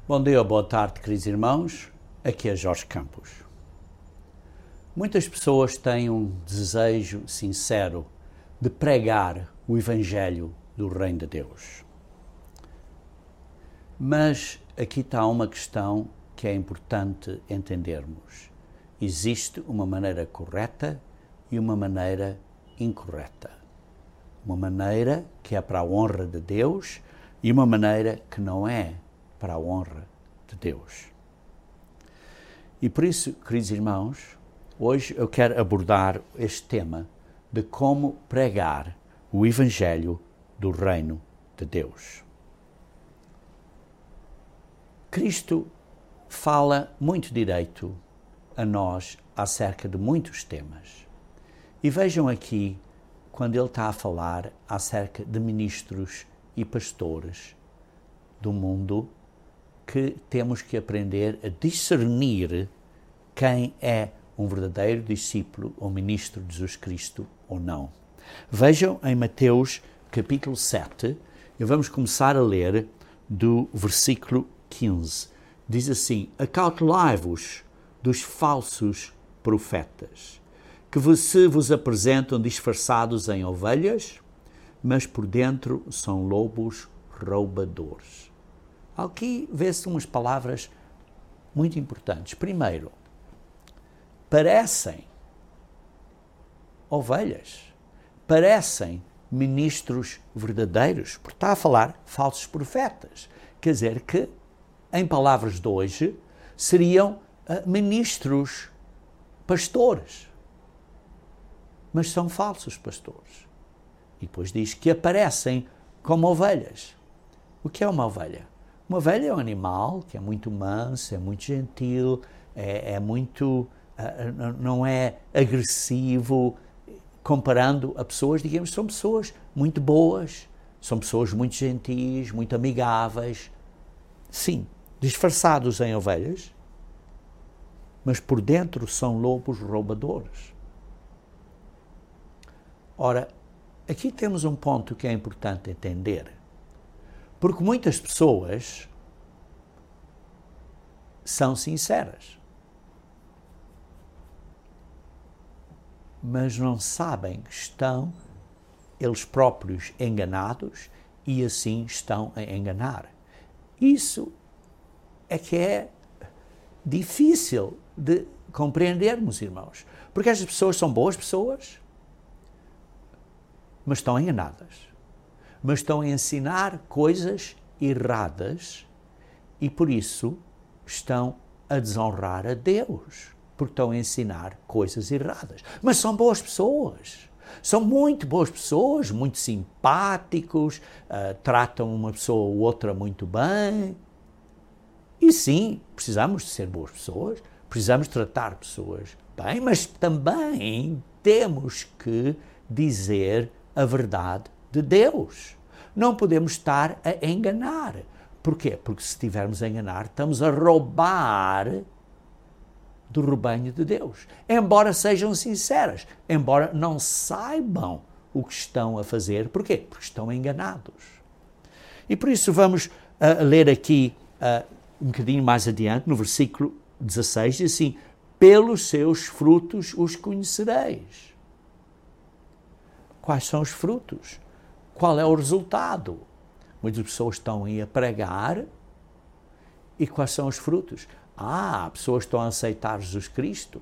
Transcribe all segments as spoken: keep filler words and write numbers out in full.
Bom dia, boa tarde, queridos irmãos. Aqui é Jorge Campos. Muitas pessoas têm um desejo sincero de pregar o Evangelho do Reino de Deus. Mas aqui está uma questão que é importante entendermos. Existe uma maneira correta e uma maneira incorreta. Uma maneira que é para a honra de Deus e uma maneira que não é para a honra de Deus. E por isso, queridos irmãos, hoje eu quero abordar este tema de como pregar o Evangelho do Reino de Deus. Cristo fala muito direito a nós acerca de muitos temas. E vejam aqui, quando ele está a falar acerca de ministros e pastores do mundo, que temos que aprender a discernir quem é um verdadeiro discípulo ou ministro de Jesus Cristo ou não. Vejam em Mateus capítulo sete, e vamos começar a ler do versículo quinze. Diz assim: acautelai-vos dos falsos profetas, que se vos apresentam disfarçados em ovelhas, mas por dentro são lobos roubadores. Aqui vê-se umas palavras muito importantes. Primeiro, parecem ovelhas, parecem ministros verdadeiros, porque está a falar falsos profetas. Quer dizer que, em palavras de hoje, seriam uh, ministros pastores, mas são falsos pastores. E depois diz que aparecem como ovelhas. O que é uma ovelha? Uma ovelha é um animal que é muito manso, é muito gentil, é, é muito, uh, não é agressivo, comparando a pessoas, digamos, são pessoas muito boas, são pessoas muito gentis, muito amigáveis, sim, disfarçados em ovelhas, mas por dentro são lobos roubadores. Ora, aqui temos um ponto que é importante entender. Porque muitas pessoas são sinceras, mas não sabem que estão eles próprios enganados e assim estão a enganar. Isso é que é difícil de compreendermos, irmãos, porque estas pessoas são boas pessoas, mas estão enganadas. Mas estão a ensinar coisas erradas e, por isso, estão a desonrar a Deus, porque estão a ensinar coisas erradas. Mas são boas pessoas, são muito boas pessoas, muito simpáticos, uh, tratam uma pessoa ou outra muito bem. E sim, precisamos de ser boas pessoas, precisamos tratar pessoas bem, mas também temos que dizer a verdade de Deus. Não podemos estar a enganar. Porquê? Porque se estivermos a enganar, estamos a roubar do rebanho de Deus. Embora sejam sinceras, embora não saibam o que estão a fazer. Porquê? Porque estão enganados. E por isso vamos uh, ler aqui uh, um bocadinho mais adiante, no versículo dezasseis, diz assim: pelos seus frutos os conhecereis. Quais são os frutos? Qual é o resultado? Muitas pessoas estão aí a pregar e quais são os frutos? Ah, pessoas estão a aceitar Jesus Cristo,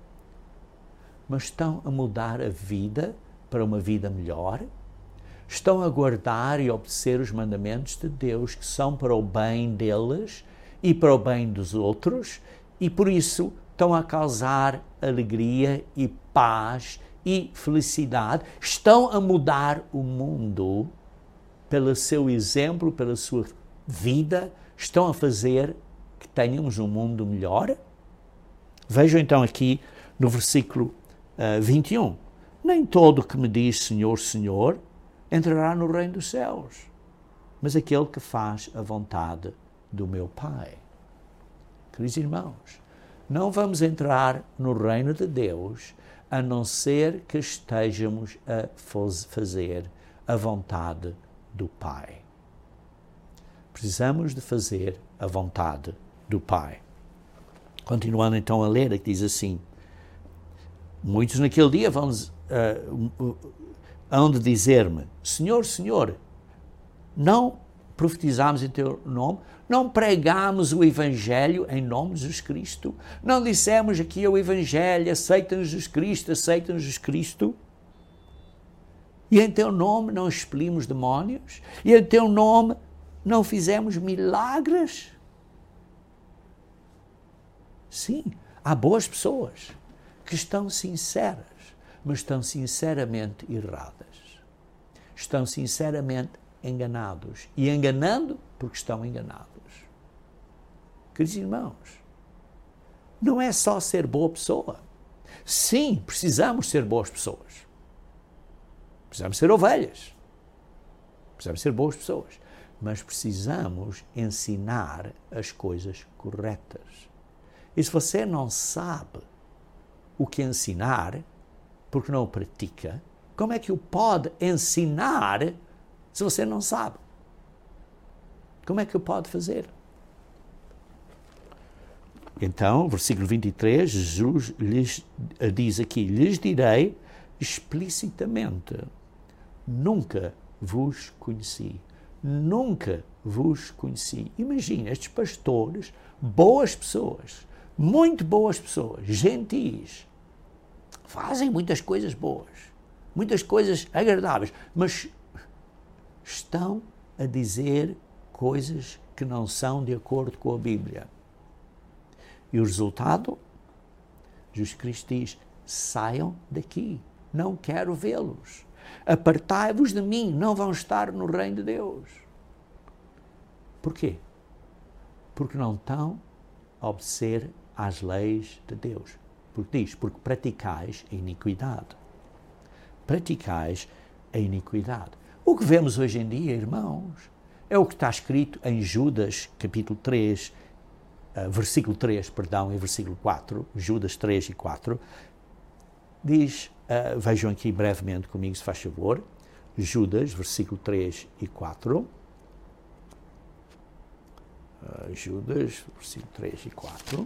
mas estão a mudar a vida para uma vida melhor? Estão a guardar e obedecer os mandamentos de Deus que são para o bem deles e para o bem dos outros e por isso estão a causar alegria e paz e felicidade, estão a mudar o mundo pelo seu exemplo, pela sua vida, estão a fazer que tenhamos um mundo melhor? Vejam então aqui no versículo uh, vinte e um. Nem todo que me diz Senhor, Senhor, entrará no reino dos céus, mas aquele que faz a vontade do meu Pai. Queridos irmãos, não vamos entrar no reino de Deus a não ser que estejamos a fazer a vontade do Pai. Precisamos de fazer a vontade do Pai. Continuando então a ler, que diz assim: muitos naquele dia vão, uh, uh, hão de dizer-me: Senhor, Senhor, não profetizámos em teu nome? Não pregámos o Evangelho em nome de Jesus Cristo? Não dissemos aqui o Evangelho, aceita-nos Jesus Cristo, aceita-nos Jesus Cristo? E em teu nome não expelimos demónios? E em teu nome não fizemos milagres? Sim, há boas pessoas que estão sinceras, mas estão sinceramente erradas. Estão sinceramente enganados. E enganando porque estão enganados. Queridos irmãos, não é só ser boa pessoa. Sim, precisamos ser boas pessoas. Precisamos ser ovelhas. Precisamos ser boas pessoas. Mas precisamos ensinar as coisas corretas. E se você não sabe o que ensinar, porque não o pratica, como é que o pode ensinar se você não sabe? Como é que o pode fazer? Então, versículo vinte e três, Jesus lhes diz aqui: lhes direi explicitamente: nunca vos conheci. Nunca vos conheci. Imagina, estes pastores, boas pessoas, muito boas pessoas, gentis, fazem muitas coisas boas, muitas coisas agradáveis, mas estão a dizer coisas que não são de acordo com a Bíblia. E o resultado? Jesus Cristo diz: saiam daqui, não quero vê-los. Apartai-vos de mim, não vão estar no reino de Deus. Porquê? Porque não estão a obedecer às leis de Deus. Porque diz, porque praticais a iniquidade. Praticais a iniquidade. O que vemos hoje em dia, irmãos, é o que está escrito em Judas, capítulo três, uh, versículo três, perdão, e versículo quatro, Judas três e quatro, diz, uh, vejam aqui brevemente comigo, se faz favor, Judas, versículo três e quatro, uh, Judas, versículo três e quatro,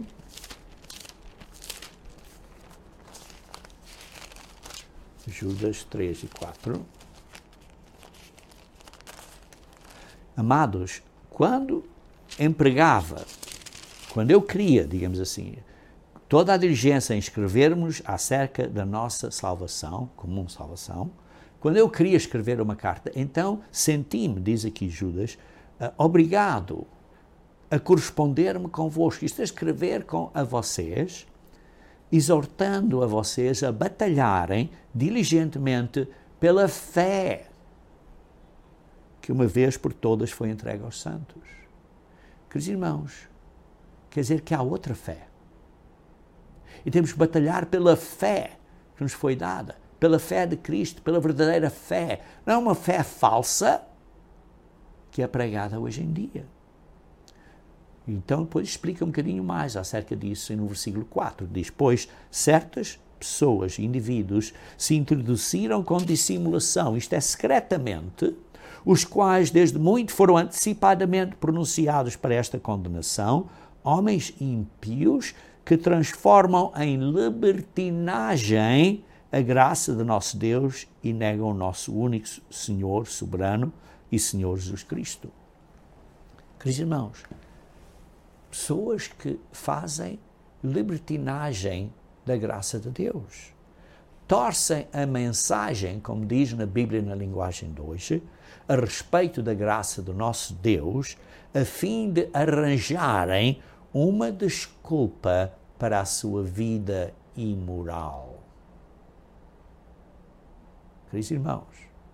Judas três e quatro. Amados, quando empregava, quando eu queria, digamos assim, toda a diligência em escrevermos acerca da nossa salvação, comum salvação, quando eu queria escrever uma carta, então senti-me, diz aqui Judas, uh, obrigado a corresponder-me convosco, isto é, escrever com a vocês, exortando a vocês a batalharem diligentemente pela fé que uma vez por todas foi entregue aos santos. Queridos irmãos, quer dizer que há outra fé. E temos que batalhar pela fé que nos foi dada, pela fé de Cristo, pela verdadeira fé. Não é uma fé falsa que é pregada hoje em dia. Então, depois explica um bocadinho mais acerca disso no versículo quatro. Diz, pois, certas pessoas, indivíduos, se introduziram com dissimulação, isto é, secretamente, os quais desde muito foram antecipadamente pronunciados para esta condenação, homens ímpios que transformam em libertinagem a graça de nosso Deus e negam o nosso único Senhor, soberano e Senhor Jesus Cristo. Queridos irmãos, pessoas que fazem libertinagem da graça de Deus, torcem a mensagem, como diz na Bíblia na linguagem de hoje, a respeito da graça do nosso Deus, a fim de arranjarem uma desculpa para a sua vida imoral. Queridos irmãos,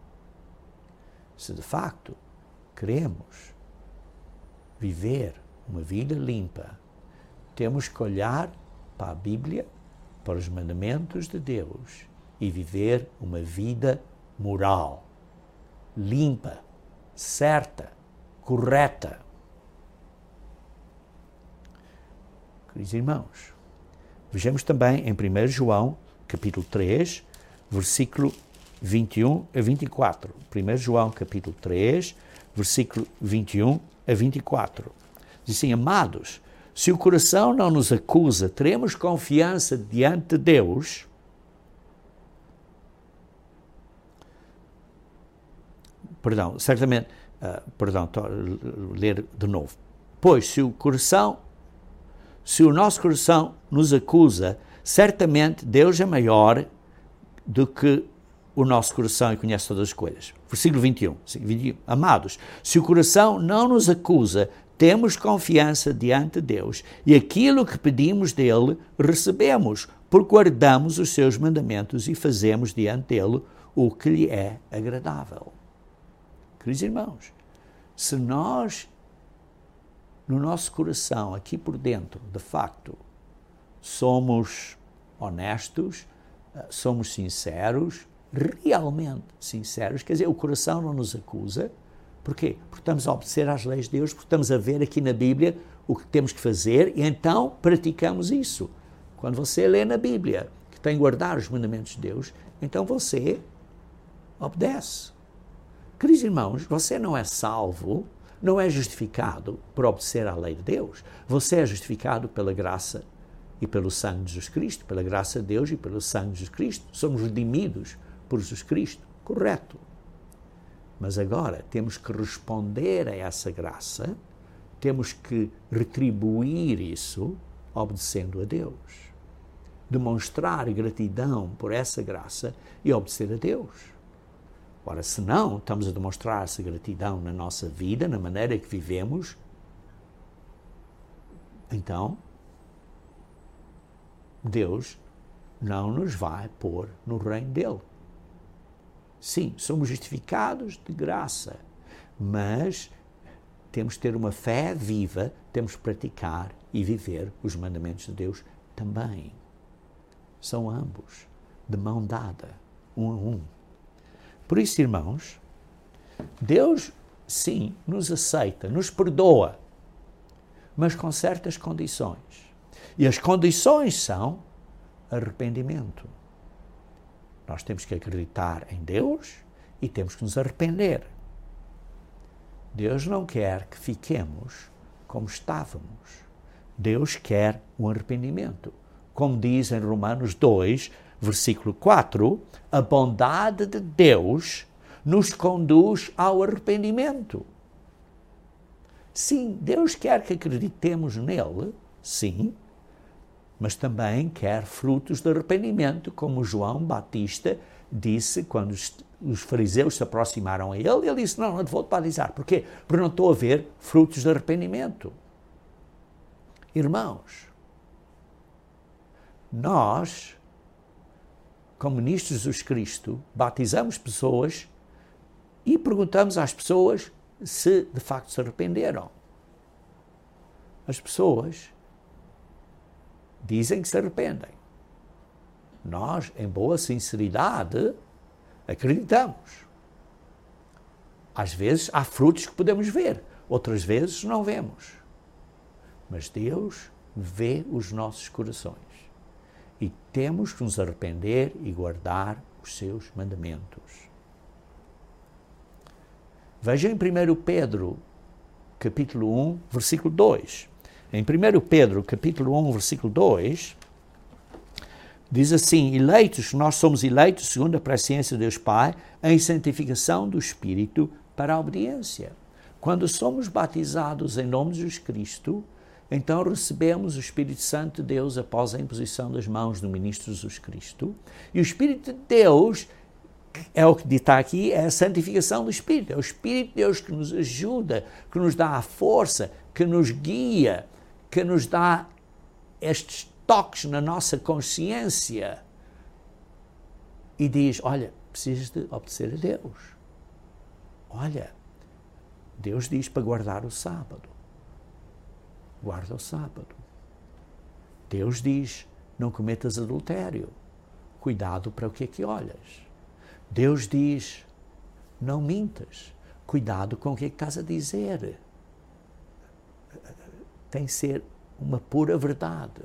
se de facto queremos viver uma vida limpa, temos que olhar para a Bíblia, para os mandamentos de Deus e viver uma vida moral, limpa, certa, correta. Queridos irmãos, vejamos também em primeiro João, capítulo três, versículo vinte e um a vinte e quatro. primeiro João, capítulo três, versículo vinte e um a vinte e quatro. Diz assim, amados, se o coração não nos acusa, teremos confiança diante de Deus. Perdão, certamente, uh, perdão, estou a ler de novo. Pois, se o coração, se o nosso coração nos acusa, certamente Deus é maior do que o nosso coração e conhece todas as coisas. Versículo vinte e um. vinte e um. Amados, se o coração não nos acusa, temos confiança diante de Deus e aquilo que pedimos dele recebemos, porque guardamos os seus mandamentos e fazemos diante dele o que lhe é agradável. Queridos irmãos, se nós, no nosso coração, aqui por dentro, de facto, somos honestos, somos sinceros, realmente sinceros, quer dizer, o coração não nos acusa. Porquê? Porque estamos a obedecer às leis de Deus, porque estamos a ver aqui na Bíblia o que temos que fazer e então praticamos isso. Quando você lê na Bíblia que tem que guardar os mandamentos de Deus, então você obedece. Queridos irmãos, você não é salvo, não é justificado por obedecer à lei de Deus. Você é justificado pela graça e pelo sangue de Jesus Cristo, pela graça de Deus e pelo sangue de Jesus Cristo. Somos redimidos por Jesus Cristo, correto. Mas agora temos que responder a essa graça, temos que retribuir isso obedecendo a Deus. Demonstrar gratidão por essa graça e obedecer a Deus. Ora, se não estamos a demonstrar essa gratidão na nossa vida, na maneira que vivemos, então Deus não nos vai pôr no reino dele. Sim, somos justificados de graça, mas temos que ter uma fé viva, temos que praticar e viver os mandamentos de Deus também. São ambos, de mão dada, um a um. Por isso, irmãos, Deus, sim, nos aceita, nos perdoa, mas com certas condições. E as condições são arrependimento. Nós temos que acreditar em Deus e temos que nos arrepender. Deus não quer que fiquemos como estávamos. Deus quer um arrependimento. Como diz em Romanos dois, versículo quatro, a bondade de Deus nos conduz ao arrependimento. Sim, Deus quer que acreditemos nele, sim, mas também quer frutos de arrependimento, como João Batista disse quando os fariseus se aproximaram a ele, ele disse, não, não te vou te batizar. Porquê? Porque não estou a ver frutos de arrependimento. Irmãos, nós, como ministros de Jesus Cristo, batizamos pessoas e perguntamos às pessoas se de facto se arrependeram. As pessoas dizem que se arrependem. Nós, em boa sinceridade, acreditamos. Às vezes há frutos que podemos ver, outras vezes não vemos. Mas Deus vê os nossos corações e temos que nos arrepender e guardar os seus mandamentos. Vejam em primeiro Pedro, capítulo um, versículo dois. Em primeiro Pedro, capítulo um, versículo dois, diz assim, eleitos, nós somos eleitos segundo a presciência de Deus Pai, em santificação do Espírito para a obediência. Quando somos batizados em nome de Jesus Cristo, então recebemos o Espírito Santo de Deus após a imposição das mãos do ministro Jesus Cristo. E o Espírito de Deus, é o que está aqui, é a santificação do Espírito. É o Espírito de Deus que nos ajuda, que nos dá a força, que nos guia, que nos dá estes toques na nossa consciência e diz, olha, precisas de obedecer a Deus. Olha, Deus diz para guardar o sábado. Guarda o sábado. Deus diz, não cometas adultério. Cuidado para o que é que olhas. Deus diz, não mintas. Cuidado com o que é que estás a dizer. Tem que ser uma pura verdade.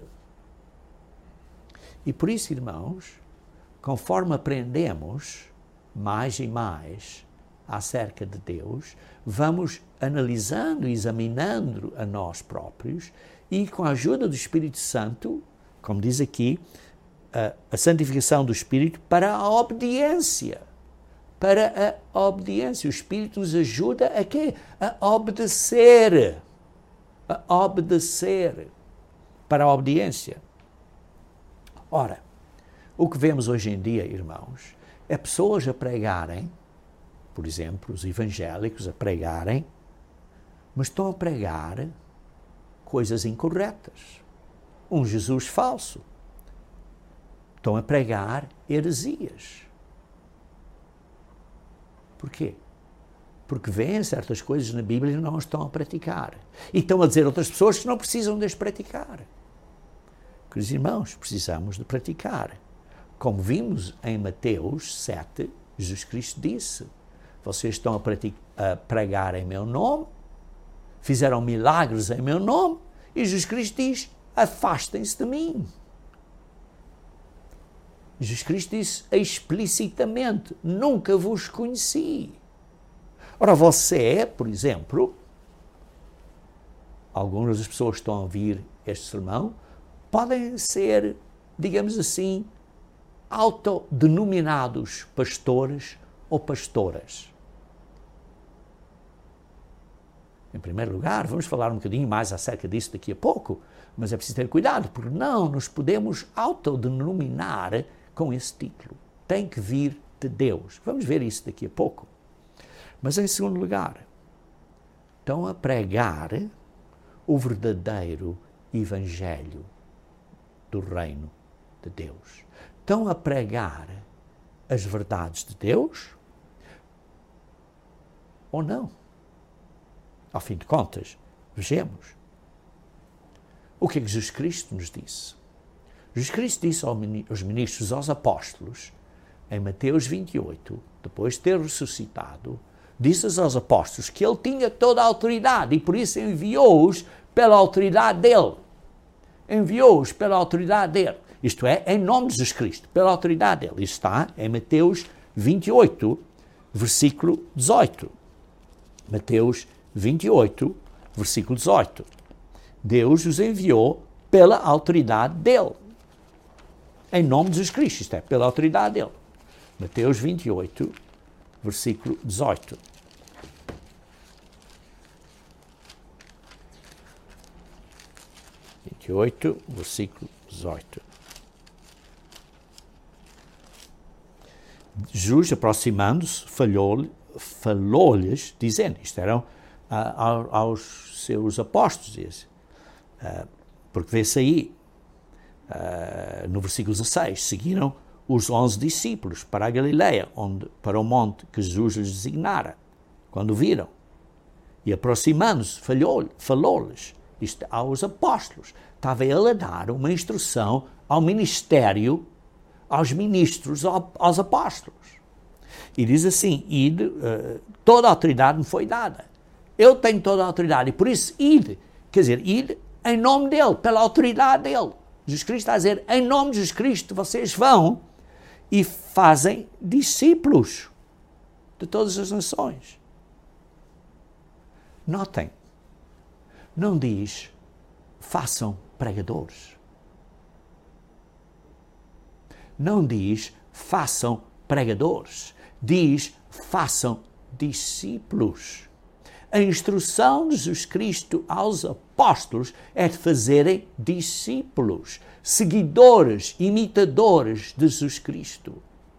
E por isso, irmãos, conforme aprendemos mais e mais acerca de Deus, vamos analisando e examinando a nós próprios e, com a ajuda do Espírito Santo, como diz aqui, a, a santificação do Espírito para a obediência. Para a obediência. O Espírito nos ajuda a quê? A obedecer. A obedecer. Para a obediência. Ora, o que vemos hoje em dia, irmãos, é pessoas a pregarem, por exemplo, os evangélicos a pregarem, mas estão a pregar coisas incorretas. Um Jesus falso. Estão a pregar heresias. Porquê? Porque veem certas coisas na Bíblia e não as estão a praticar. E estão a dizer a outras pessoas que não precisam de as praticar. Queridos irmãos, precisamos de praticar. Como vimos em Mateus sete, Jesus Cristo disse: vocês estão a, praticar, a pregar em meu nome, fizeram milagres em meu nome, e Jesus Cristo diz: afastem-se de mim. Jesus Cristo disse explicitamente: nunca vos conheci. Ora, você, por exemplo, algumas das pessoas que estão a ouvir este sermão podem ser, digamos assim, autodenominados pastores ou pastoras. Em primeiro lugar, vamos falar um bocadinho mais acerca disso daqui a pouco, mas é preciso ter cuidado, porque não nos podemos autodenominar com esse título. Tem que vir de Deus. Vamos ver isso daqui a pouco. Mas, em segundo lugar, estão a pregar o verdadeiro Evangelho do Reino de Deus. Estão a pregar as verdades de Deus ou não? Ao fim de contas, vejamos. O que é que Jesus Cristo nos disse? Jesus Cristo disse aos ministros, aos apóstolos, em Mateus vinte e oito, depois de ter ressuscitado, disse aos apóstolos que ele tinha toda a autoridade e por isso enviou-os pela autoridade dele. Enviou-os pela autoridade dele. Isto é, em nome de Jesus Cristo, pela autoridade dele. Isto está em Mateus vinte e oito, versículo dezoito. Mateus vinte e oito, versículo dezoito. Deus os enviou pela autoridade dele. Em nome de Jesus Cristo, isto é, pela autoridade dele. Mateus vinte e oito, versículo dezoito. vinte e oito, versículo dezoito. Jesus, aproximando-se, falou-lhe, falou-lhes, dizendo, isto eram ah, aos seus apóstolos, ah, porque vê-se aí, ah, no versículo dezasseis, seguiram os onze discípulos para a Galileia, onde, para o monte que Jesus lhes designara, quando viram. E aproximando-se, falou-lhes, isto aos apóstolos. Estava ele a dar uma instrução ao ministério, aos ministros, aos apóstolos. E diz assim, ide, uh, toda a autoridade me foi dada. Eu tenho toda a autoridade e por isso ide, quer dizer, ide em nome dele, pela autoridade dele. Jesus Cristo está a dizer, em nome de Jesus Cristo vocês vão e fazem discípulos de todas as nações. Notem, não diz, façam pregadores. Não diz, façam pregadores. Diz, façam discípulos. A instrução de Jesus Cristo aos apóstolos é de fazerem discípulos, seguidores, imitadores de Jesus Cristo.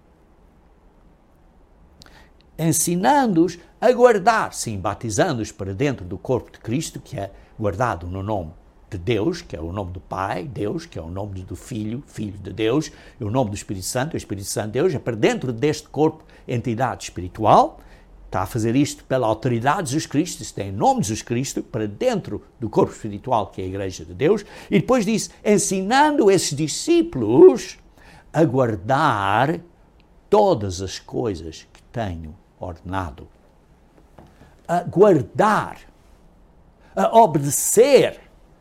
Ensinando-os a guardar, sim, batizando-os para dentro do corpo de Cristo, que é guardado no nome de Deus, que é o nome do Pai, Deus, que é o nome do Filho, Filho de Deus, e o nome do Espírito Santo, o Espírito Santo de Deus, é para dentro deste corpo, entidade espiritual. Está a fazer isto pela autoridade de Jesus Cristo, isto é em nome de Jesus Cristo, para dentro do corpo espiritual, que é a Igreja de Deus, e depois diz, ensinando esses discípulos a guardar todas as coisas que tenho ordenado. A guardar, a obedecer,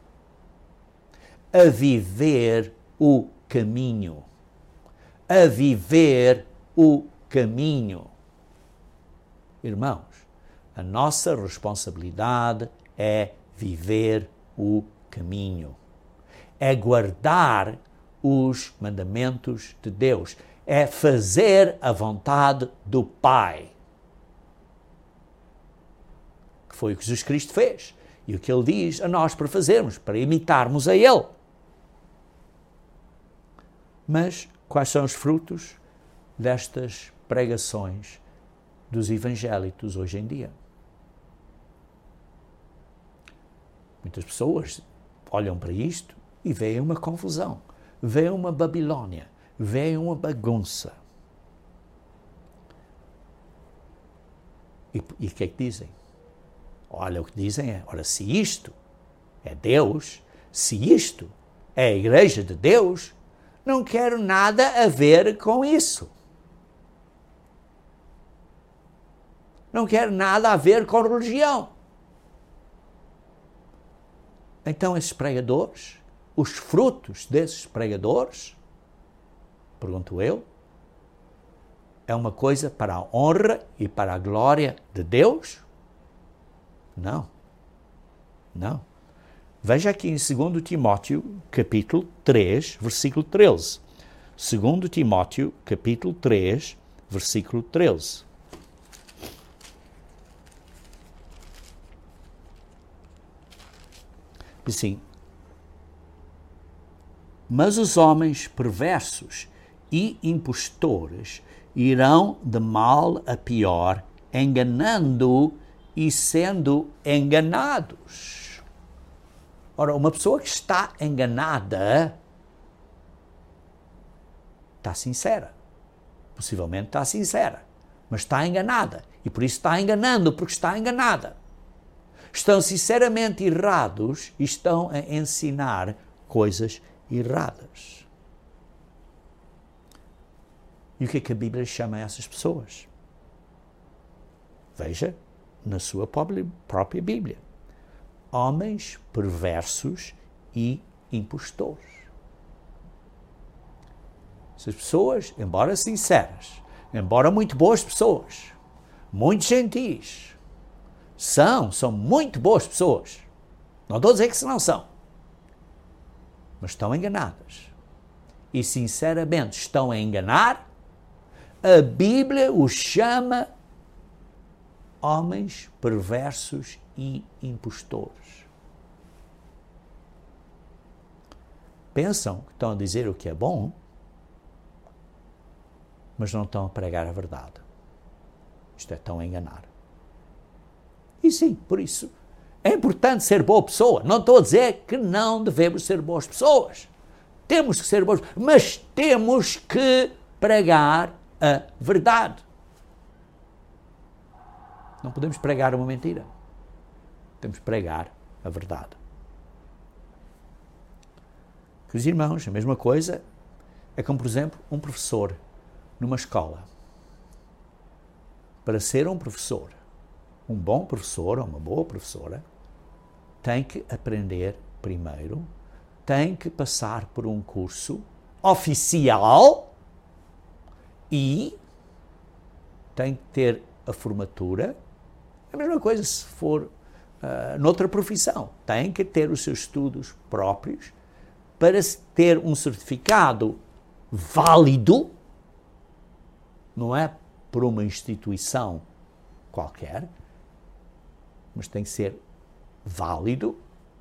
a viver o caminho, a viver o caminho. Irmãos, a nossa responsabilidade é viver o caminho, é guardar os mandamentos de Deus, é fazer a vontade do Pai. Que foi o que Jesus Cristo fez e o que Ele diz a nós para fazermos, para imitarmos a Ele. Mas quais são os frutos destas pregações dos evangélicos hoje em dia? Muitas pessoas olham para isto e veem uma confusão, veem uma Babilônia, veem uma bagunça. E o que é que dizem? Olha, o que dizem é, ora, se isto é Deus, se isto é a Igreja de Deus, não quero nada a ver com isso. Não quero nada a ver com religião. Então esses pregadores, os frutos desses pregadores, pergunto eu, é uma coisa para a honra e para a glória de Deus? Não. Não. Veja aqui em segundo Timóteo, capítulo três, versículo treze. segundo Timóteo, capítulo três, versículo treze. Assim, mas os homens perversos e impostores irão de mal a pior, enganando e sendo enganados. Ora, uma pessoa que está enganada está sincera. Possivelmente está sincera, mas está enganada. E por isso está enganando, porque está enganada. Estão sinceramente errados e estão a ensinar coisas erradas. E o que é que a Bíblia chama a essas pessoas? Veja na sua própria Bíblia. Homens perversos e impostores. Essas pessoas, embora sinceras, embora muito boas pessoas, muito gentis, são, são muito boas pessoas. Não estou a dizer que se não são. Mas estão enganadas. E sinceramente estão a enganar. A Bíblia os chama homens perversos e impostores. Pensam que estão a dizer o que é bom, mas não estão a pregar a verdade. Isto é, estão a enganar. E sim, por isso, é importante ser boa pessoa. Não estou a dizer que não devemos ser boas pessoas. Temos que ser boas, mas temos que pregar a verdade. Não podemos pregar uma mentira. Temos que pregar a verdade. Queridos irmãos, a mesma coisa é como, por exemplo, um professor numa escola. Para ser um professor, um bom professor ou uma boa professora, tem que aprender primeiro, tem que passar por um curso oficial e tem que ter a formatura. A mesma coisa se for uh, noutra profissão. Tem que ter os seus estudos próprios para ter um certificado válido, não é por uma instituição qualquer, mas tem que ser válido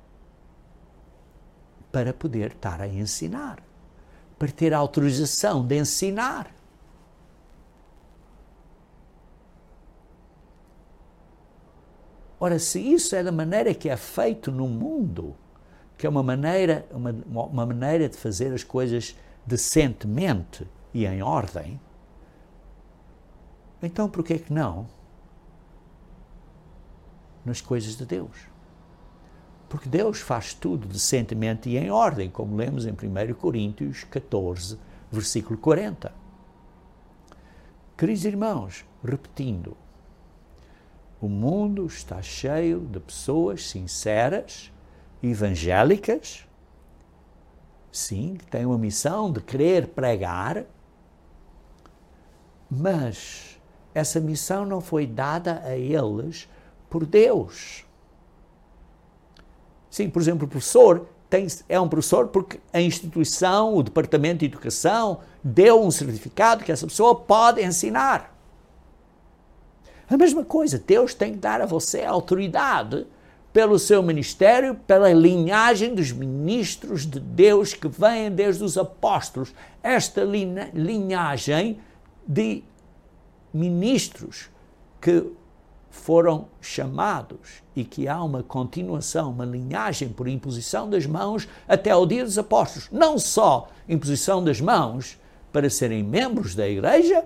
para poder estar a ensinar, para ter a autorização de ensinar. Ora, se isso é da maneira que é feito no mundo, que é uma maneira, uma, uma maneira de fazer as coisas decentemente e em ordem, então por que é que não nas coisas de Deus? Porque Deus faz tudo decentemente e em ordem, como lemos em primeiro Coríntios catorze, versículo quarenta. Queridos irmãos, repetindo, o mundo está cheio de pessoas sinceras, evangélicas, sim, que têm uma missão de querer pregar, mas essa missão não foi dada a eles por Deus. Sim, por exemplo, o professor tem, é um professor porque a instituição, o Departamento de Educação, deu um certificado que essa pessoa pode ensinar. A mesma coisa, Deus tem que dar a você a autoridade pelo seu ministério, pela linhagem dos ministros de Deus que vêm desde os apóstolos. Esta linhagem de ministros que foram chamados e que há uma continuação, uma linhagem por imposição das mãos até ao dia dos apóstolos. Não só imposição das mãos para serem membros da igreja,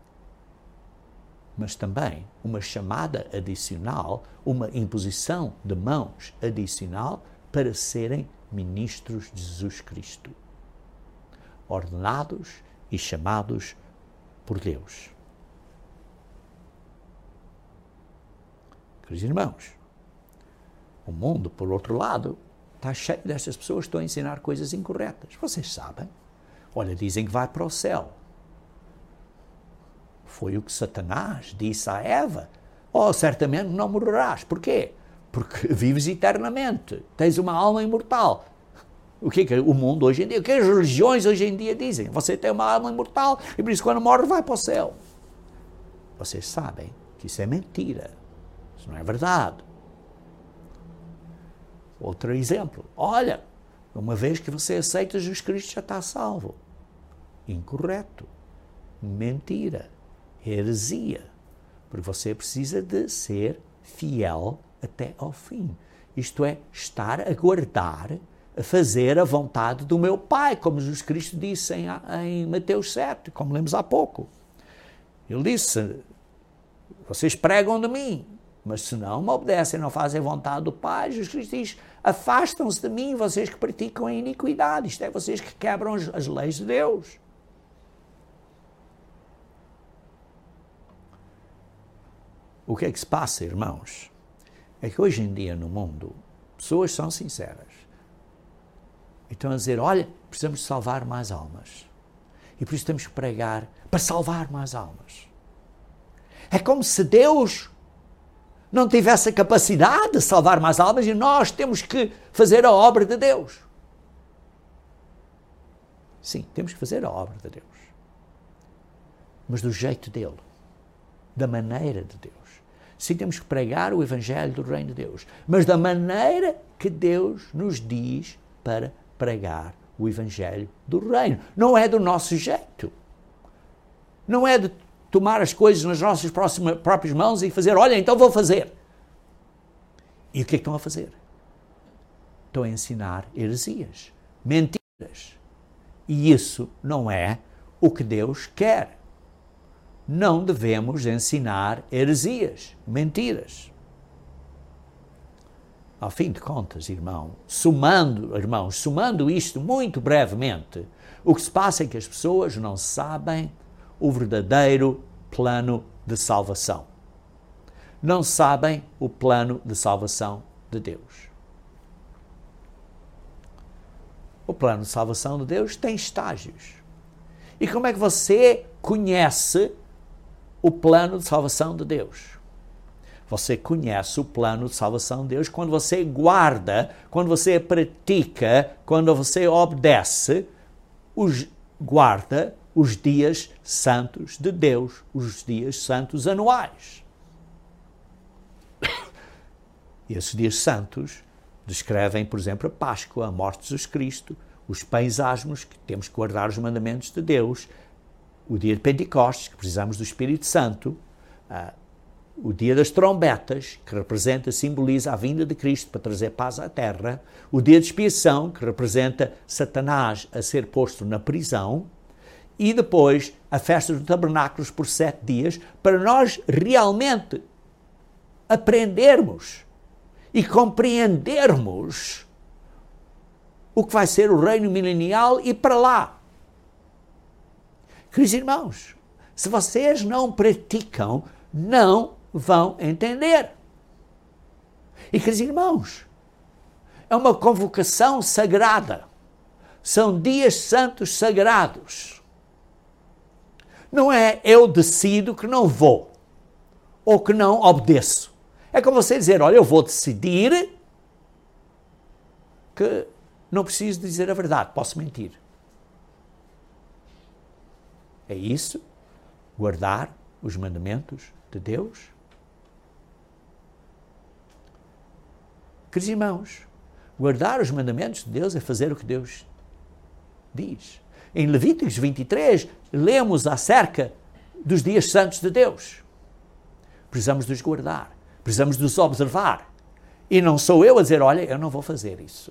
mas também uma chamada adicional, uma imposição de mãos adicional para serem ministros de Jesus Cristo, ordenados e chamados por Deus. Queridos irmãos, o mundo, por outro lado, está cheio destas pessoas que estão a ensinar coisas incorretas. Vocês sabem. Olha, dizem que vai para o céu. Foi o que Satanás disse a Eva. Oh, certamente não morrerás. Porquê? Porque vives eternamente. Tens uma alma imortal. O que é que o mundo hoje em dia, o que as religiões hoje em dia dizem? Você tem uma alma imortal e por isso quando morre vai para o céu. Vocês sabem que isso é mentira. Isso não é verdade. Outro exemplo. Olha, uma vez que você aceita Jesus Cristo já está salvo. Incorreto. Mentira. Heresia. Porque você precisa de ser fiel até ao fim. Isto é, estar a guardar, a fazer a vontade do meu Pai, como Jesus Cristo disse em, em Mateus sete, como lemos há pouco. Ele disse, vocês pregam de mim, mas se não me obedecem, não fazem a vontade do Pai, Jesus Cristo diz, afastam-se de mim, vocês que praticam a iniquidade, isto é, vocês que quebram as, as leis de Deus. O que é que se passa, irmãos? É que hoje em dia no mundo, pessoas são sinceras. E estão a dizer, olha, precisamos de salvar mais almas. E por isso temos que pregar para salvar mais almas. É como se Deus não tivesse a capacidade de salvar mais almas e nós temos que fazer a obra de Deus. Sim, temos que fazer a obra de Deus. Mas do jeito dele. Da maneira de Deus. Sim, temos que pregar o Evangelho do Reino de Deus, mas da maneira que Deus nos diz para pregar o Evangelho do Reino. Não é do nosso jeito. Não é de tomar as coisas nas nossas próximas, próprias mãos e fazer, olha, então vou fazer. E o que é que estão a fazer? Estão a ensinar heresias, mentiras. E isso não é o que Deus quer. Não devemos ensinar heresias, mentiras. Ao fim de contas, irmão, somando, irmãos, somando isto muito brevemente, o que se passa é que as pessoas não sabem o verdadeiro plano de salvação. Não sabem o plano de salvação de Deus. O plano de salvação de Deus tem estágios. E como é que você conhece o plano de salvação de Deus? Você conhece o plano de salvação de Deus quando você guarda, quando você pratica, quando você obedece, os, guarda os dias santos de Deus, os dias santos anuais. E esses dias santos descrevem, por exemplo, a Páscoa, a morte de Jesus Cristo, os pães asmos, que temos que guardar os mandamentos de Deus, o dia de Pentecostes, que precisamos do Espírito Santo, uh, o dia das trombetas, que representa, simboliza a vinda de Cristo para trazer paz à terra, o dia de expiação, que representa Satanás a ser posto na prisão, e depois a festa dos tabernáculos por sete dias, para nós realmente aprendermos e compreendermos o que vai ser o reino milenial e para lá. Queridos irmãos, se vocês não praticam, não vão entender. E, queridos irmãos, é uma convocação sagrada. São dias santos sagrados. Não é eu decido que não vou. ou que não obedeço. É como você dizer, olha, eu vou decidir que não preciso dizer a verdade, posso mentir. É isso? Guardar os mandamentos de Deus? Queridos irmãos, guardar os mandamentos de Deus é fazer o que Deus diz. Em Levíticos vinte e três, lemos acerca dos dias santos de Deus. Precisamos de os guardar, precisamos de os observar. E não sou eu a dizer, olha, eu não vou fazer isso.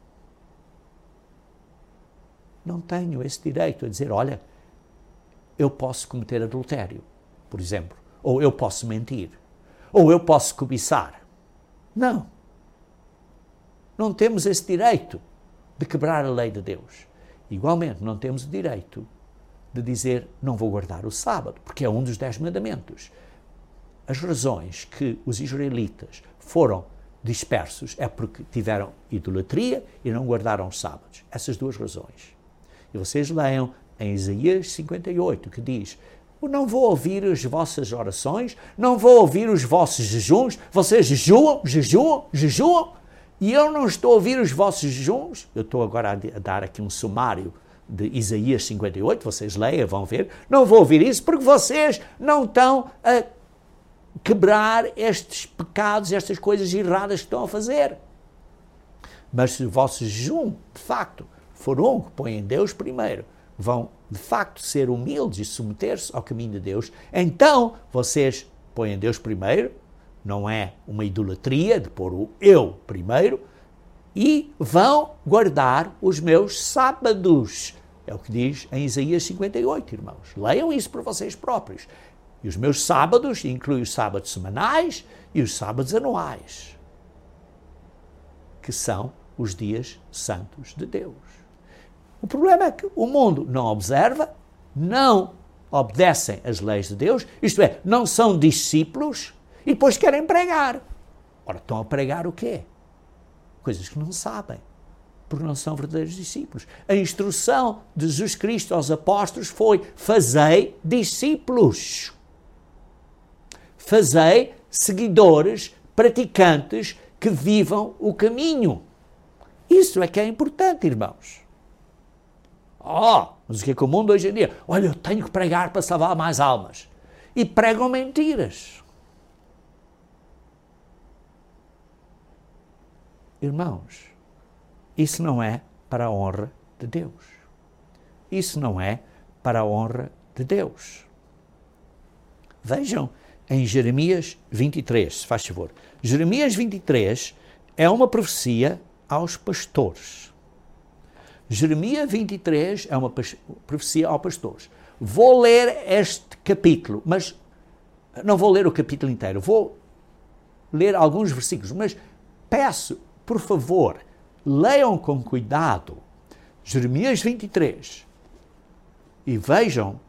Não tenho esse direito a dizer, olha, eu posso cometer adultério, por exemplo, ou eu posso mentir, ou eu posso cobiçar. Não. Não temos esse direito de quebrar a lei de Deus. Igualmente, não temos o direito de dizer, não vou guardar o sábado, porque é um dos dez mandamentos. As razões que os israelitas foram dispersos é porque tiveram idolatria e não guardaram os sábados. Essas duas razões. E vocês leiam em Isaías cinquenta e oito, que diz, eu não vou ouvir as vossas orações, não vou ouvir os vossos jejuns, vocês jejuam, jejuam, jejuam, e eu não estou a ouvir os vossos jejuns. Eu estou agora a dar aqui um sumário de Isaías cinquenta e oito, vocês leiam, vão ver, não vou ouvir isso porque vocês não estão a quebrar estes pecados, estas coisas erradas que estão a fazer. Mas se o vosso jejum, de facto, for um que põe em Deus primeiro, vão, de facto, ser humildes e submeter-se ao caminho de Deus, então vocês põem Deus primeiro, não é uma idolatria de pôr o eu primeiro, e vão guardar os meus sábados. É o que diz em Isaías cinquenta e oito, irmãos. Leiam isso por vocês próprios. E os meus sábados incluem os sábados semanais e os sábados anuais, que são os dias santos de Deus. O problema é que o mundo não observa, não obedecem às leis de Deus, isto é, não são discípulos e depois querem pregar. Ora, estão a pregar o quê? Coisas que não sabem, porque não são verdadeiros discípulos. A instrução de Jesus Cristo aos apóstolos foi: fazei discípulos. Fazei seguidores, praticantes que vivam o caminho. Isso é que é importante, irmãos. Oh, mas o que é que o mundo hoje em dia? Olha, eu tenho que pregar para salvar mais almas. E pregam mentiras. Irmãos, isso não é para a honra de Deus. Isso não é para a honra de Deus. Vejam em Jeremias vinte e três, se faz favor. Jeremias vinte e três é uma profecia aos pastores. Jeremias vinte e três é uma profecia aos pastores. Vou ler este capítulo, mas não vou ler o capítulo inteiro. Vou ler alguns versículos, mas peço, por favor, leiam com cuidado Jeremias vinte e três e vejam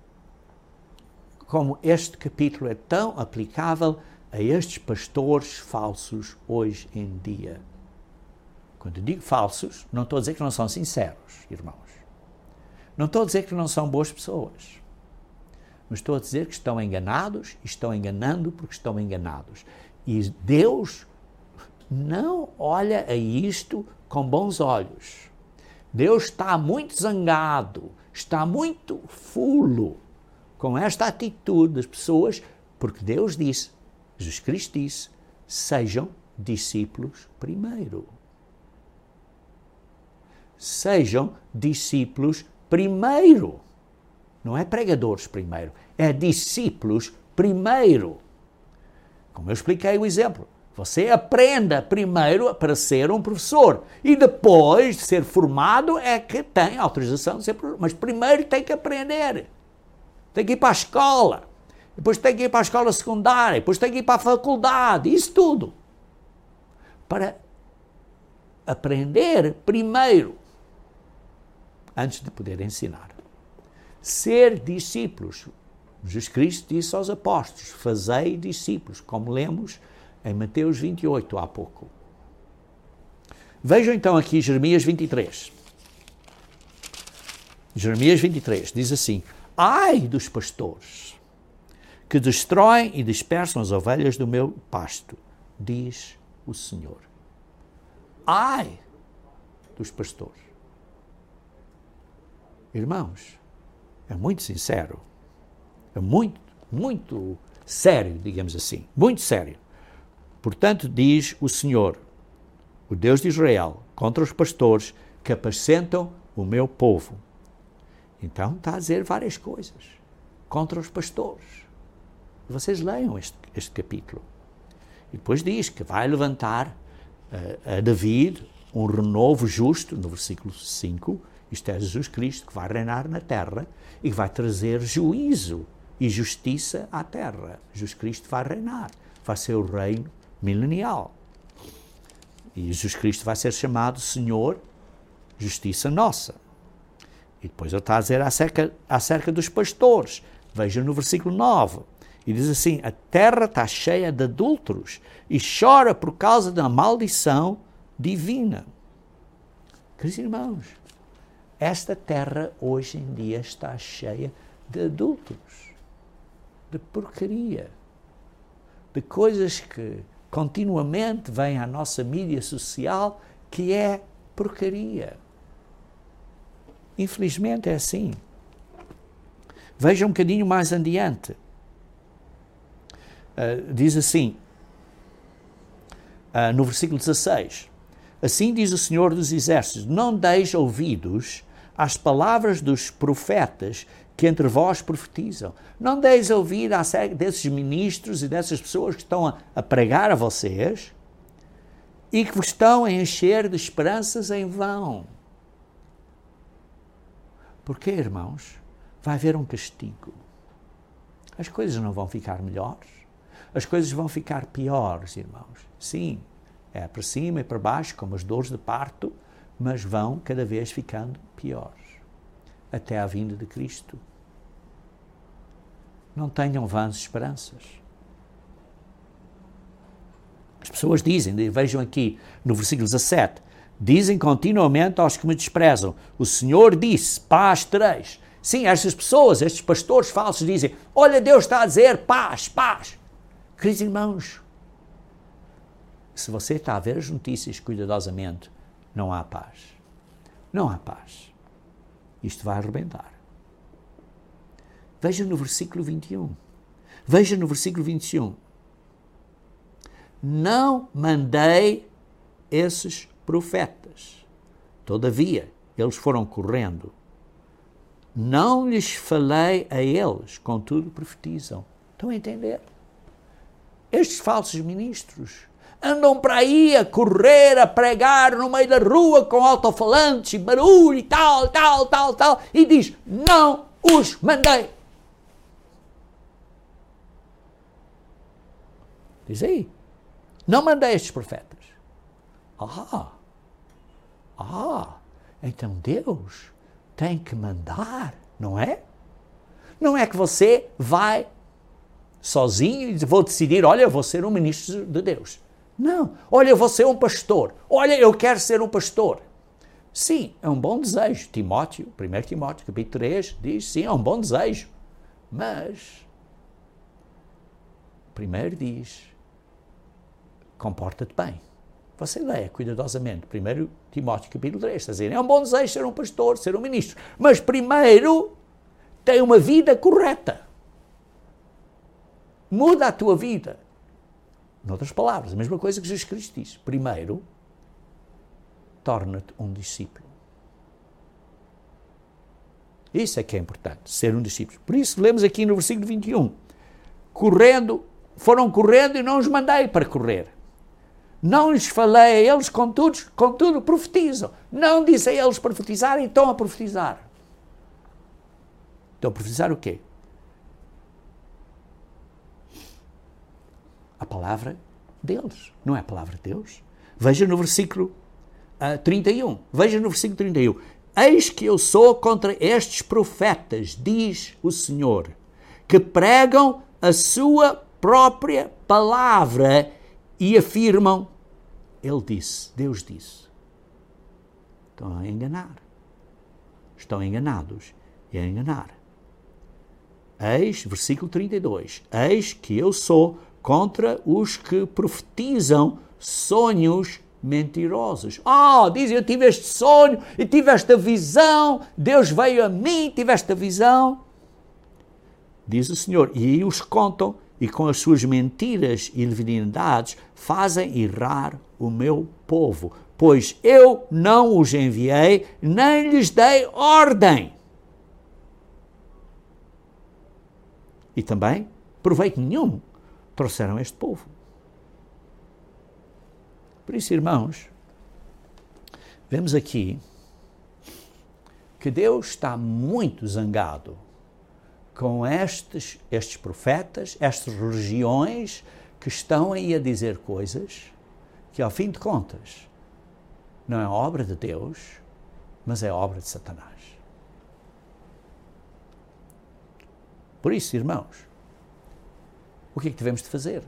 como este capítulo é tão aplicável a estes pastores falsos hoje em dia. Quando eu digo falsos, não estou a dizer que não são sinceros, irmãos. Não estou a dizer que não são boas pessoas. Mas estou a dizer que estão enganados e estão enganando porque estão enganados. E Deus não olha a isto com bons olhos. Deus está muito zangado, está muito fulo com esta atitude das pessoas, porque Deus disse, Jesus Cristo disse, sejam discípulos primeiro. Sejam discípulos primeiro. Não é pregadores primeiro, é discípulos primeiro. Como eu expliquei o exemplo, você aprenda primeiro para ser um professor e depois de ser formado é que tem autorização de ser professor. Mas primeiro tem que aprender. Tem que ir para a escola, depois tem que ir para a escola secundária, depois tem que ir para a faculdade, isso tudo. Para aprender primeiro, antes de poder ensinar. Ser discípulos. Jesus Cristo disse aos apóstolos, fazei discípulos, como lemos em Mateus vinte e oito há pouco. Vejam então aqui Jeremias vinte e três. Jeremias vinte e três diz assim: ai dos pastores que destroem e dispersam as ovelhas do meu pasto, diz o Senhor. Ai dos pastores. Irmãos, é muito sincero, é muito, muito sério, digamos assim, muito sério. Portanto, diz o Senhor, o Deus de Israel, contra os pastores que apacentam o meu povo. Então está a dizer várias coisas contra os pastores. Vocês leiam este, este capítulo. E depois diz que vai levantar uh, a David um renovo justo, no versículo cinco, isto é Jesus Cristo, que vai reinar na terra e vai trazer juízo e justiça à terra. Jesus Cristo vai reinar, vai ser o reino milenial. E Jesus Cristo vai ser chamado Senhor, justiça nossa. E depois ele está a dizer acerca, acerca dos pastores. Veja no versículo nove. E diz assim, a terra está cheia de adúlteros e chora por causa da maldição divina. Queridos irmãos, esta terra hoje em dia está cheia de adúlteros, de porcaria, de coisas que continuamente vêm à nossa mídia social, que é porcaria. Infelizmente é assim. Veja um bocadinho mais adiante. Uh, diz assim, uh, no versículo dezasseis, assim diz o Senhor dos Exércitos, não deis ouvidos às palavras dos profetas que entre vós profetizam. Não deis ouvir desses ministros e dessas pessoas que estão a, a pregar a vocês e que vos estão a encher de esperanças em vão. Porque, irmãos, vai haver um castigo. As coisas não vão ficar melhores. As coisas vão ficar piores, irmãos. Sim, é para cima e para baixo, como as dores de parto, mas vão cada vez ficando piores. Até à vinda de Cristo. Não tenham vãs esperanças. As pessoas dizem, vejam aqui no versículo dezassete, dizem continuamente aos que me desprezam, o Senhor disse, paz tereis. Sim, estas pessoas, estes pastores falsos dizem, olha, Deus está a dizer paz, paz. Queridos irmãos, se você está a ver as notícias cuidadosamente, não há paz. Não há paz. Isto vai arrebentar. Veja no versículo vinte e um. Veja no versículo vinte e um. Não mandei esses profetas. Todavia, eles foram correndo. Não lhes falei a eles, contudo profetizam. Estão a entender? Estes falsos ministros andam para aí a correr, a pregar no meio da rua com alto-falantes e barulho e tal, tal, tal, tal, e diz, não os mandei. Diz aí, não mandei estes profetas. Ah, ah, então Deus tem que mandar, não é? Não é que você vai sozinho e vou decidir, olha, eu vou ser um ministro de Deus. Não, olha, eu vou ser um pastor. Olha, eu quero ser um pastor. Sim, é um bom desejo. Timóteo, primeiro Timóteo, capítulo três, diz, sim, é um bom desejo. Mas, primeiro diz, comporta-te bem. Você leia cuidadosamente, primeiro Timóteo, capítulo três, está a dizer, é um bom desejo ser um pastor, ser um ministro. Mas primeiro, tem uma vida correta. Muda a tua vida. Em outras palavras, a mesma coisa que Jesus Cristo diz. Primeiro, torna-te um discípulo. Isso é que é importante, ser um discípulo. Por isso, lemos aqui no versículo vinte e um. Correndo, foram correndo e não os mandei para correr. Não lhes falei a eles, contudo, contudo profetizam. Não disse a eles profetizarem, estão a profetizar. Estão a profetizar o quê? A palavra deles, não é a palavra de Deus. Veja no versículo uh, trinta e um. Veja no versículo trinta e um. Eis que eu sou contra estes profetas, diz o Senhor, que pregam a sua própria palavra e afirmam, ele disse, Deus disse. Estão a enganar. Estão enganados e a enganar. Eis, versículo trinta e dois, eis que eu sou contra os que profetizam sonhos mentirosos. Ah, oh, diz, eu tive este sonho, eu tive esta visão, Deus veio a mim, tive esta visão. Diz o Senhor, e aí os contam, e com as suas mentiras e leviandades fazem errar o meu povo, pois eu não os enviei, nem lhes dei ordem. E também, proveito nenhum, trouxeram este povo. Por isso, irmãos, vemos aqui que Deus está muito zangado com estes, estes profetas, estas religiões que estão aí a dizer coisas que, ao fim de contas, não é obra de Deus, mas é obra de Satanás. Por isso, irmãos, o que é que devemos de fazer?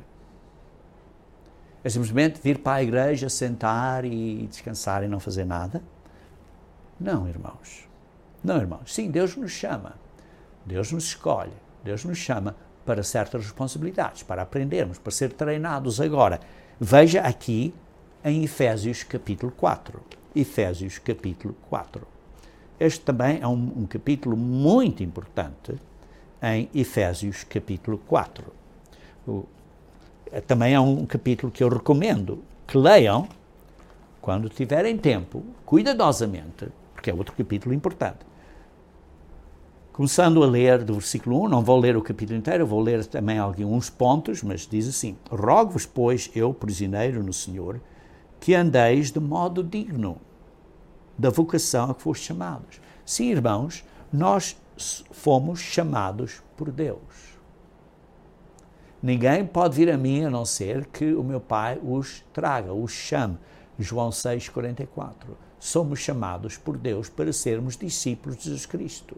É simplesmente vir para a igreja, sentar e descansar e não fazer nada? Não, irmãos. Não, irmãos. Sim, Deus nos chama. Deus nos escolhe. Deus nos chama para certas responsabilidades, para aprendermos, para ser treinados agora. Veja aqui em Efésios capítulo quatro. Efésios capítulo quatro. Este também é um, um capítulo muito importante em Efésios capítulo quatro. O, também é um capítulo que eu recomendo que leiam quando tiverem tempo, cuidadosamente, porque é outro capítulo importante. Começando a ler do versículo um, não vou ler o capítulo inteiro, vou ler também alguns pontos, mas diz assim: rogo-vos, pois, eu, prisioneiro no Senhor, que andeis de modo digno da vocação a que foste chamados. Sim, irmãos, nós fomos chamados por Deus. Ninguém pode vir a mim a não ser que o meu Pai os traga, os chame. João seis, quarenta e quatro. Somos chamados por Deus para sermos discípulos de Jesus Cristo.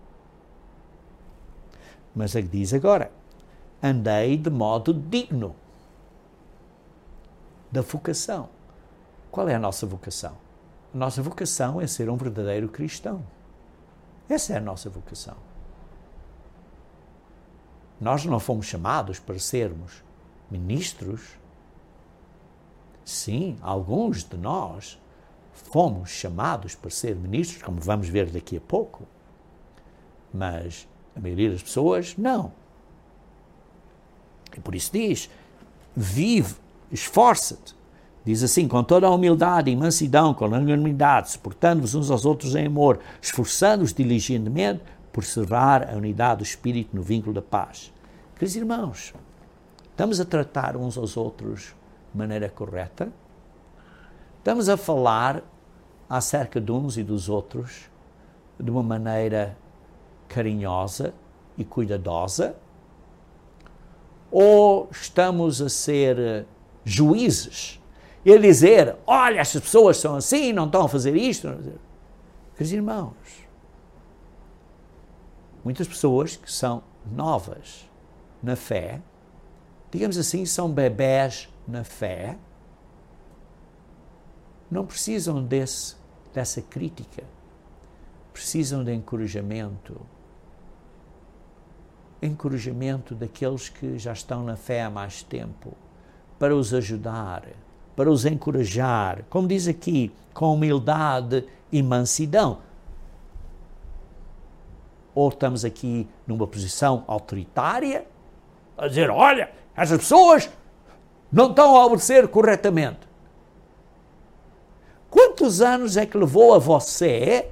Mas aqui diz agora, andei de modo digno da vocação. Qual é a nossa vocação? A nossa vocação é ser um verdadeiro cristão. Essa é a nossa vocação. Nós não fomos chamados para sermos ministros. Sim, alguns de nós fomos chamados para ser ministros, como vamos ver daqui a pouco. Mas a maioria das pessoas, não. E por isso diz, vive, esforça-te. Diz assim, com toda a humildade e mansidão, com longanimidade, suportando-vos uns aos outros em amor, esforçando-vos diligentemente por preservar a unidade do Espírito no vínculo da paz. Queridos irmãos, estamos a tratar uns aos outros de maneira correta? Estamos a falar acerca de uns e dos outros de uma maneira carinhosa e cuidadosa? Ou estamos a ser juízes e a dizer, olha, estas pessoas são assim, não estão a fazer isto? Queridos irmãos, muitas pessoas que são novas na fé, digamos assim, são bebés na fé, não precisam desse, dessa crítica, precisam de encorajamento, encorajamento daqueles que já estão na fé há mais tempo, para os ajudar, para os encorajar, como diz aqui, com humildade e mansidão. Ou estamos aqui numa posição autoritária, a dizer, olha, essas pessoas não estão a obedecer corretamente. Quantos anos é que levou a você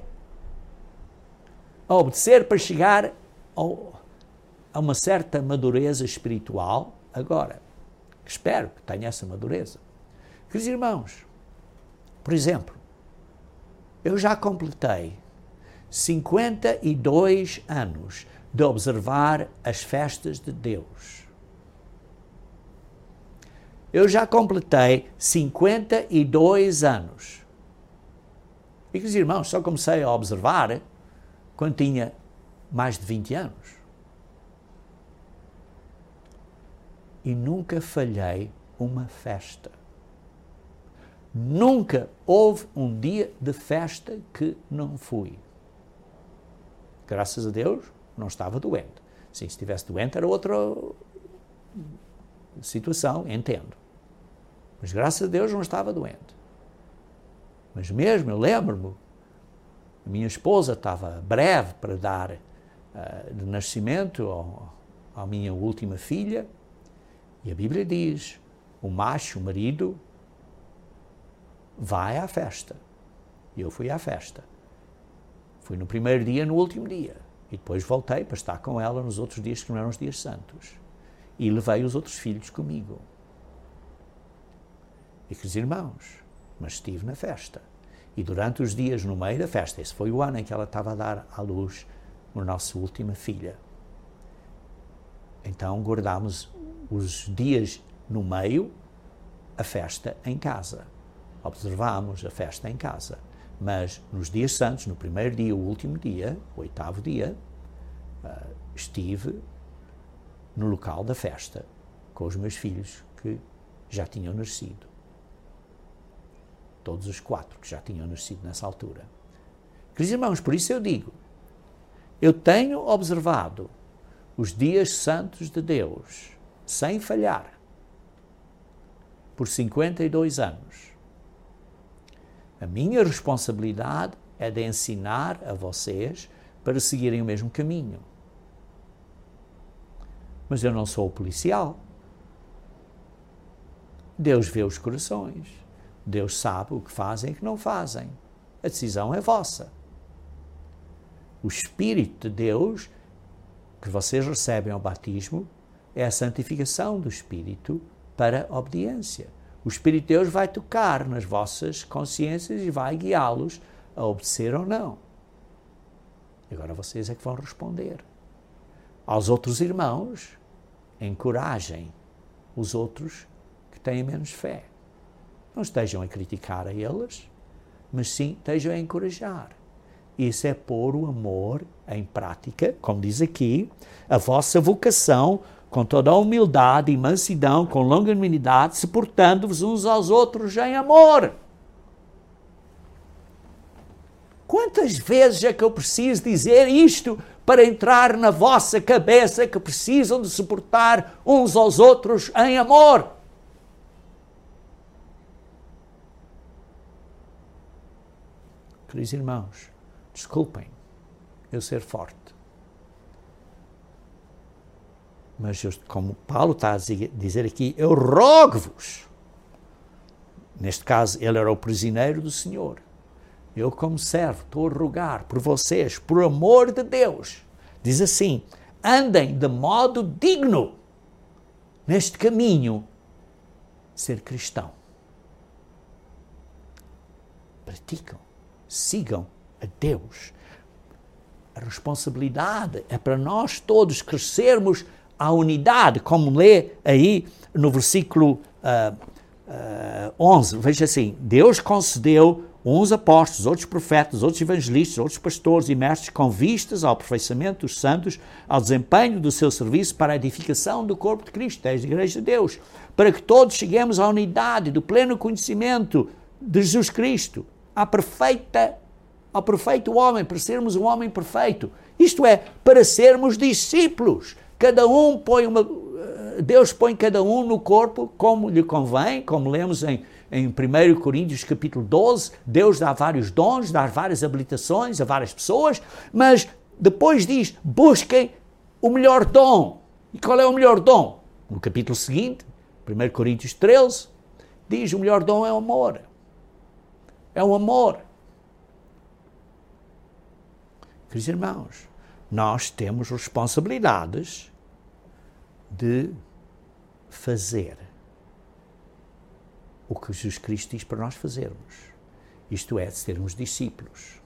a obedecer para chegar ao, a uma certa madureza espiritual agora? Espero que tenha essa madureza. Queridos irmãos, por exemplo, eu já completei cinquenta e dois anos de observar as festas de Deus. Eu já completei cinquenta e dois anos. E, queridos irmãos, só comecei a observar quando tinha mais de vinte anos. E nunca falhei uma festa. Nunca houve um dia de festa que não fui. Graças a Deus, não estava doente. Sim, se estivesse doente era outra situação, entendo. Mas graças a Deus não estava doente. Mas mesmo, eu lembro-me, a minha esposa estava breve para dar uh, de nascimento ao, à minha última filha, e a Bíblia diz, o macho, o marido, vai à festa. E eu fui à festa. Fui no primeiro dia, no último dia. E depois voltei para estar com ela nos outros dias que não eram os dias santos. E levei os outros filhos comigo. E queridos irmãos, mas estive na festa. E durante os dias no meio da festa, esse foi o ano em que ela estava a dar à luz a nossa última filha. Então guardámos os dias no meio, a festa em casa. Observámos a festa em casa. Mas nos dias santos, no primeiro dia, o último dia, o oitavo dia, uh, estive no local da festa com os meus filhos que já tinham nascido. Todos os quatro que já tinham nascido nessa altura. Queridos irmãos, por isso eu digo, eu tenho observado os dias santos de Deus, sem falhar, por cinquenta e dois anos. A minha responsabilidade é de ensinar a vocês para seguirem o mesmo caminho. Mas eu não sou o policial. Deus vê os corações. Deus sabe o que fazem e o que não fazem. A decisão é vossa. O Espírito de Deus, que vocês recebem ao batismo, é a santificação do Espírito para a obediência. O Espírito de Deus vai tocar nas vossas consciências e vai guiá-los a obedecer ou não. Agora vocês é que vão responder. Aos outros irmãos, encorajem os outros que têm menos fé. Não estejam a criticar a eles, mas sim estejam a encorajar. Isso é pôr o amor em prática, como diz aqui, a vossa vocação com toda a humildade e mansidão, com longanimidade, suportando-vos uns aos outros em amor. Quantas vezes é que eu preciso dizer isto para entrar na vossa cabeça que precisam de suportar uns aos outros em amor? Queridos irmãos, desculpem eu ser forte. Mas, eu, como Paulo está a dizer aqui, eu rogo-vos. Neste caso, ele era o prisioneiro do Senhor. Eu, como servo, estou a rogar por vocês, por amor de Deus. Diz assim, andem de modo digno neste caminho ser cristão. Praticam, sigam a Deus. A responsabilidade é para nós todos crescermos a unidade, como lê aí no versículo uh, uh, onze. Veja assim, Deus concedeu uns apóstolos, outros profetas, outros evangelistas, outros pastores e mestres com vistas ao aperfeiçoamento dos santos, ao desempenho do seu serviço para a edificação do corpo de Cristo, é a Igreja de Deus, para que todos cheguemos à unidade do pleno conhecimento de Jesus Cristo, à perfeita, ao perfeito homem, para sermos um homem perfeito. Isto é, para sermos discípulos. Cada um põe uma, Deus põe cada um no corpo como lhe convém, como lemos em, em primeiro Coríntios capítulo doze, Deus dá vários dons, dá várias habilitações a várias pessoas, mas depois diz, busquem o melhor dom. E qual é o melhor dom? No capítulo seguinte, primeiro Coríntios treze, diz, o melhor dom é o amor. É o amor. Queridos irmãos, nós temos responsabilidades de fazer o que Jesus Cristo diz para nós fazermos. Isto é, de sermos discípulos.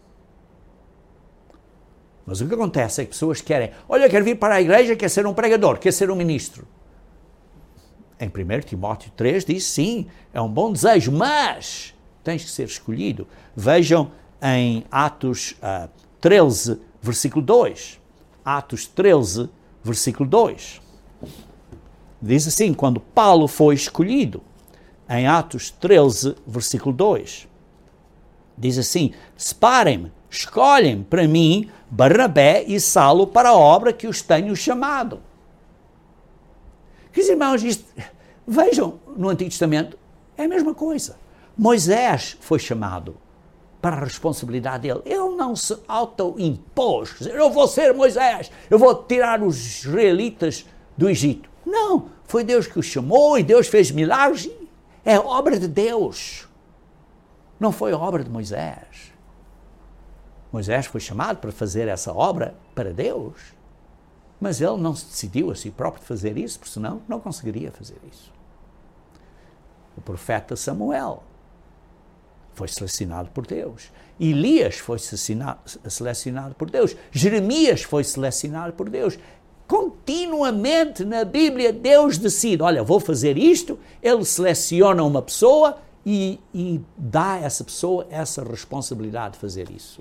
Mas o que acontece é que pessoas querem, olha, quero vir para a igreja, quer ser um pregador, quer ser um ministro. Em primeiro Timóteo três diz, sim, é um bom desejo, mas tens que ser escolhido. Vejam em Atos uh, treze, versículo dois. Atos treze, versículo dois. Diz assim, quando Paulo foi escolhido, em Atos treze, versículo dois, diz assim, separem-me escolhem para mim Barnabé e Saulo para a obra que os tenho chamado. Queridos irmãos, isto, vejam, no Antigo Testamento é a mesma coisa. Moisés foi chamado para a responsabilidade dele. Ele não se auto-impôs, dizer, eu vou ser Moisés, eu vou tirar os israelitas do Egito. Não, foi Deus que o chamou e Deus fez milagres. É obra de Deus. Não foi obra de Moisés. Moisés foi chamado para fazer essa obra para Deus, mas ele não se decidiu a si próprio de fazer isso, porque senão não conseguiria fazer isso. O profeta Samuel foi selecionado por Deus. Elias foi selecionado por Deus. Jeremias foi selecionado por Deus. Continuamente na Bíblia Deus decide, olha, vou fazer isto, ele seleciona uma pessoa e, e dá a essa pessoa essa responsabilidade de fazer isso.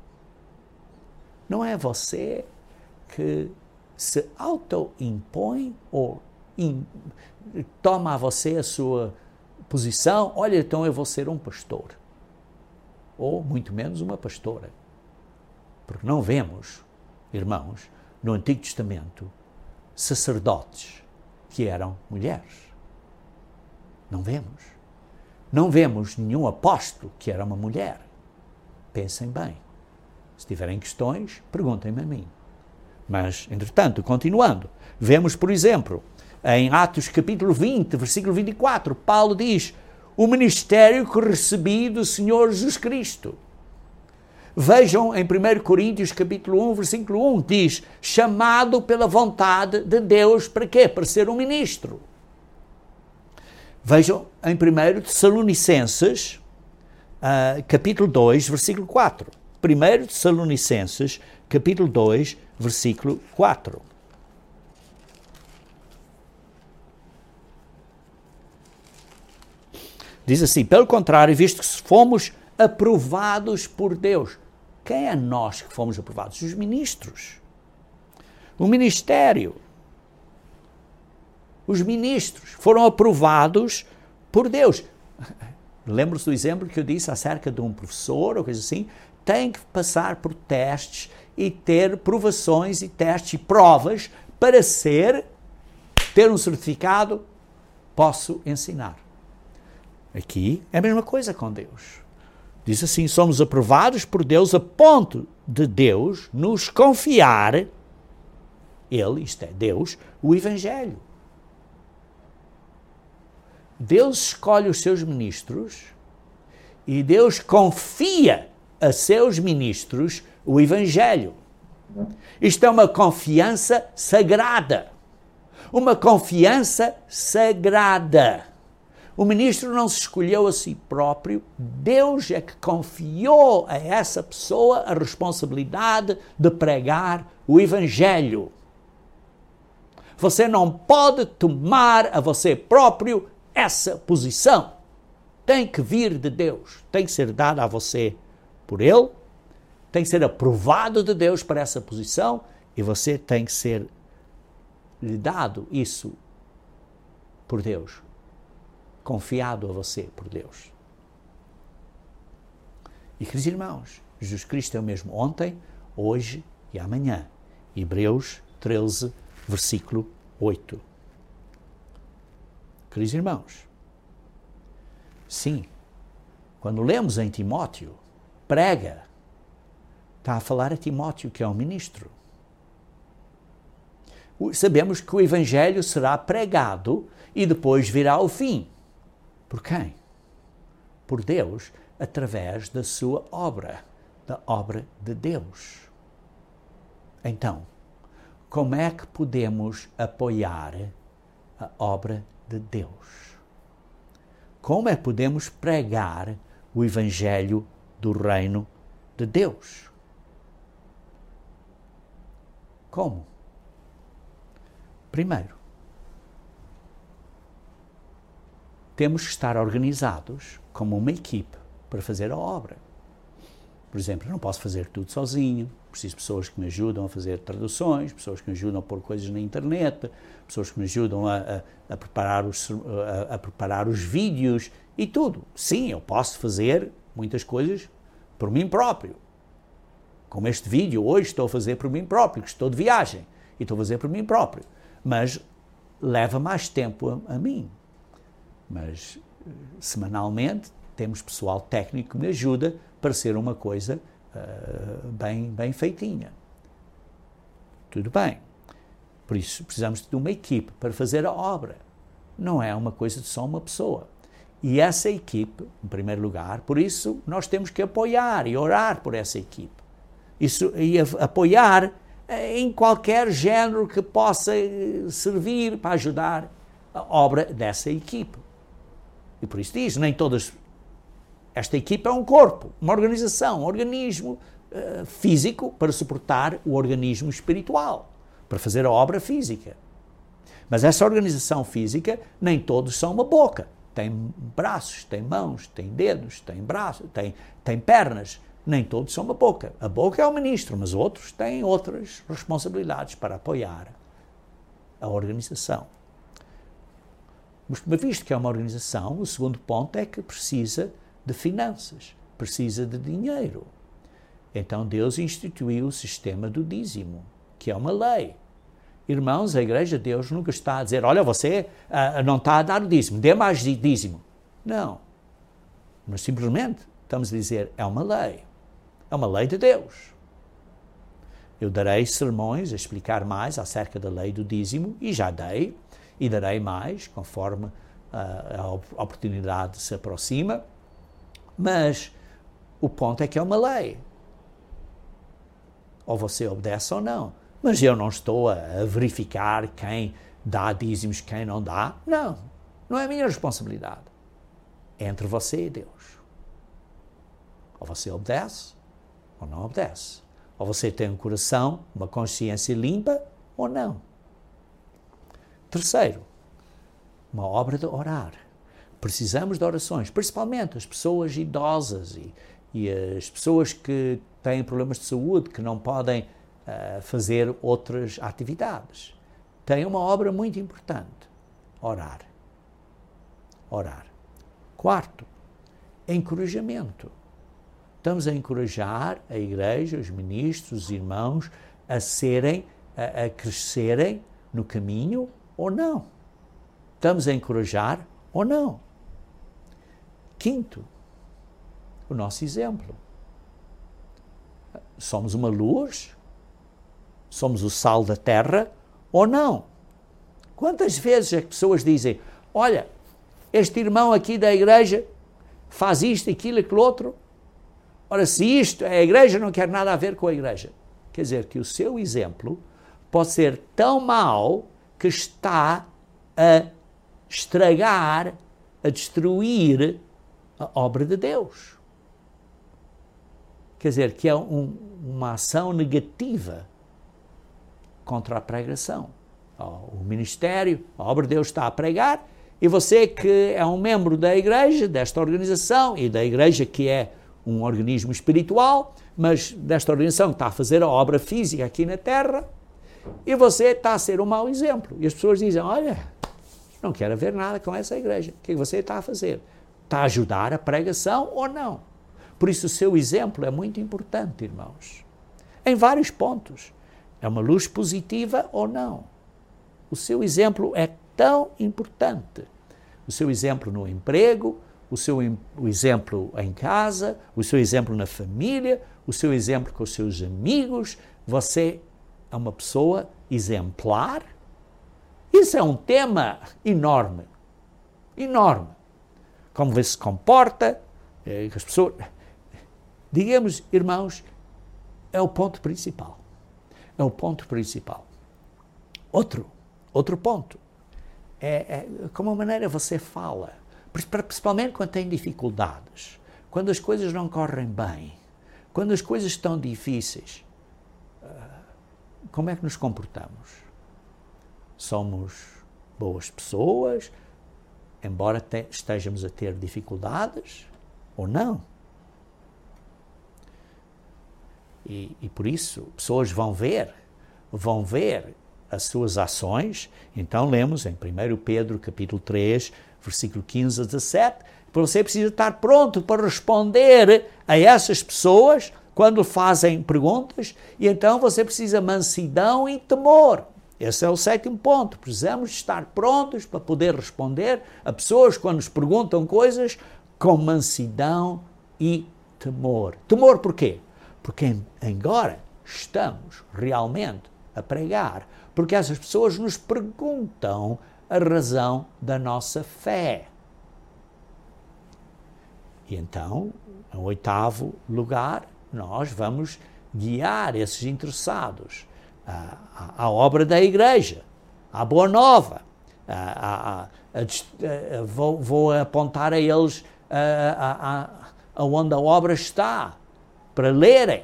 Não é você que se auto-impõe ou in, toma a você a sua posição, olha, então eu vou ser um pastor. Ou, muito menos, uma pastora. Porque não vemos, irmãos, no Antigo Testamento, sacerdotes que eram mulheres. Não vemos. Não vemos nenhum apóstolo que era uma mulher. Pensem bem. Se tiverem questões, perguntem-me a mim. Mas, entretanto, continuando, vemos, por exemplo, em Atos capítulo vinte, versículo vinte e quatro, Paulo diz, o ministério que recebi do Senhor Jesus Cristo. Vejam em primeiro Coríntios capítulo um, versículo um, diz, chamado pela vontade de Deus, para quê? Para ser um ministro. Vejam em primeiro Tessalonicenses, uh, capítulo dois, versículo quatro. primeiro Tessalonicenses, capítulo dois, versículo quatro. Diz assim, pelo contrário, visto que fomos aprovados por Deus. Quem é nós que fomos aprovados? Os ministros. O ministério. Os ministros foram aprovados por Deus. Lembra-se do exemplo que eu disse acerca de um professor ou coisa assim? Tem que passar por testes e ter provações e testes e provas para ser, ter um certificado, posso ensinar. Aqui é a mesma coisa com Deus. Diz assim, somos aprovados por Deus a ponto de Deus nos confiar, Ele, isto é, Deus, o Evangelho. Deus escolhe os seus ministros e Deus confia a seus ministros o Evangelho. Isto é uma confiança sagrada. Uma confiança sagrada. O ministro não se escolheu a si próprio, Deus é que confiou a essa pessoa a responsabilidade de pregar o Evangelho. Você não pode tomar a você próprio essa posição. Tem que vir de Deus, tem que ser dada a você por Ele, tem que ser aprovado de Deus para essa posição e você tem que ser lhe dado isso por Deus. Confiado a você por Deus. E, queridos irmãos, Jesus Cristo é o mesmo ontem, hoje e amanhã. Hebreus treze, versículo oito. Queridos irmãos, sim, quando lemos em Timóteo, prega, está a falar a Timóteo, que é um ministro. Sabemos que o Evangelho será pregado e depois virá o fim. Por quem? Por Deus, através da sua obra, da obra de Deus. Então, como é que podemos apoiar a obra de Deus? Como é que podemos pregar o Evangelho do Reino de Deus? Como? Primeiro, temos que estar organizados como uma equipe para fazer a obra. Por exemplo, eu não posso fazer tudo sozinho, preciso de pessoas que me ajudam a fazer traduções, pessoas que me ajudam a pôr coisas na internet, pessoas que me ajudam a, a, a, preparar, os, a, a preparar os vídeos e tudo. Sim, eu posso fazer muitas coisas por mim próprio, Como este vídeo hoje estou a fazer por mim próprio, que estou de viagem, e estou a fazer por mim próprio. Mas leva mais tempo a, a mim. Mas semanalmente temos pessoal técnico que me ajuda para ser uma coisa uh, bem, bem feitinha. Tudo bem. Por isso precisamos de uma equipe para fazer a obra. Não é uma coisa de só uma pessoa. E essa equipe, em primeiro lugar, por isso nós temos que apoiar e orar por essa equipe. Isso, e apoiar em qualquer género que possa servir para ajudar a obra dessa equipe. E por isso diz, nem todas... Esta equipe é um corpo, uma organização, um organismo uh, físico para suportar o organismo espiritual, para fazer a obra física. Mas essa organização física, nem todos são uma boca. Tem braços, tem mãos, tem dedos, tem braços, tem, tem pernas. Nem todos são uma boca. A boca é o ministro, mas outros têm outras responsabilidades para apoiar a organização. Mas, visto que é uma organização, o segundo ponto é que precisa de finanças, precisa de dinheiro. Então Deus instituiu o sistema do dízimo, que é uma lei. Irmãos, a Igreja de Deus nunca está a dizer, olha, você uh, não está a dar o dízimo, dê mais dízimo. Não. Mas simplesmente estamos a dizer, é uma lei. É uma lei de Deus. Eu darei sermões a explicar mais acerca da lei do dízimo, e já dei, e darei mais, conforme uh, a oportunidade se aproxima, mas o ponto é que é uma lei. Ou você obedece ou não. Mas eu não estou a verificar quem dá dízimos, quem não dá. Não, não é a minha responsabilidade. É entre você e Deus. Ou você obedece, ou não obedece. Ou você tem um coração, uma consciência limpa, ou não. Terceiro, uma obra de orar. Precisamos de orações, principalmente as pessoas idosas e, e as pessoas que têm problemas de saúde, que não podem uh, fazer outras atividades. Tem uma obra muito importante, orar. Orar. Quarto, encorajamento. Estamos a encorajar a igreja, os ministros, os irmãos, a serem, a, a crescerem no caminho ou não. Estamos a encorajar ou não. Quinto, o nosso exemplo. Somos uma luz? Somos o sal da terra ou não? Quantas vezes as pessoas dizem, olha, este irmão aqui da igreja faz isto, aquilo, aquilo outro. Ora, se isto é a igreja, não quer nada a ver com a igreja. Quer dizer que o seu exemplo pode ser tão mau que está a estragar, a destruir a obra de Deus. Quer dizer, que é um, uma ação negativa contra a pregação. O ministério, a obra de Deus está a pregar, e você que é um membro da igreja, desta organização, e da igreja que é um organismo espiritual, mas desta organização que está a fazer a obra física aqui na terra, e você está a ser um mau exemplo. E as pessoas dizem, olha, não quero ver nada com essa igreja. O que você está a fazer? Está a ajudar a pregação ou não? Por isso o seu exemplo é muito importante, irmãos. Em vários pontos. É uma luz positiva ou não? O seu exemplo é tão importante. O seu exemplo no emprego, o seu o exemplo em casa, o seu exemplo na família, o seu exemplo com os seus amigos. Você é uma pessoa exemplar. Isso é um tema enorme. Enorme. Como você se comporta, as pessoas... Digamos, irmãos, é o ponto principal. É o ponto principal. Outro, outro ponto, é, é como a maneira você fala, principalmente quando tem dificuldades, quando as coisas não correm bem, quando as coisas estão difíceis, como é que nos comportamos? Somos boas pessoas, embora te, estejamos a ter dificuldades, ou não? E, e por isso, pessoas vão ver, vão ver as suas ações. Então lemos em primeiro Pedro, capítulo três, versículo quinze a dezassete, que você precisa estar pronto para responder a essas pessoas quando fazem perguntas, e então você precisa mansidão e temor. Esse é o sétimo ponto. Precisamos estar prontos para poder responder a pessoas quando nos perguntam coisas com mansidão e temor. Temor porquê? Porque agora estamos realmente a pregar, porque essas pessoas nos perguntam a razão da nossa fé. E então, em oitavo lugar, nós vamos guiar esses interessados à, à, à obra da igreja, à boa nova. À, à, à, à, vou, vou apontar a eles aonde a, a, a obra está, para lerem.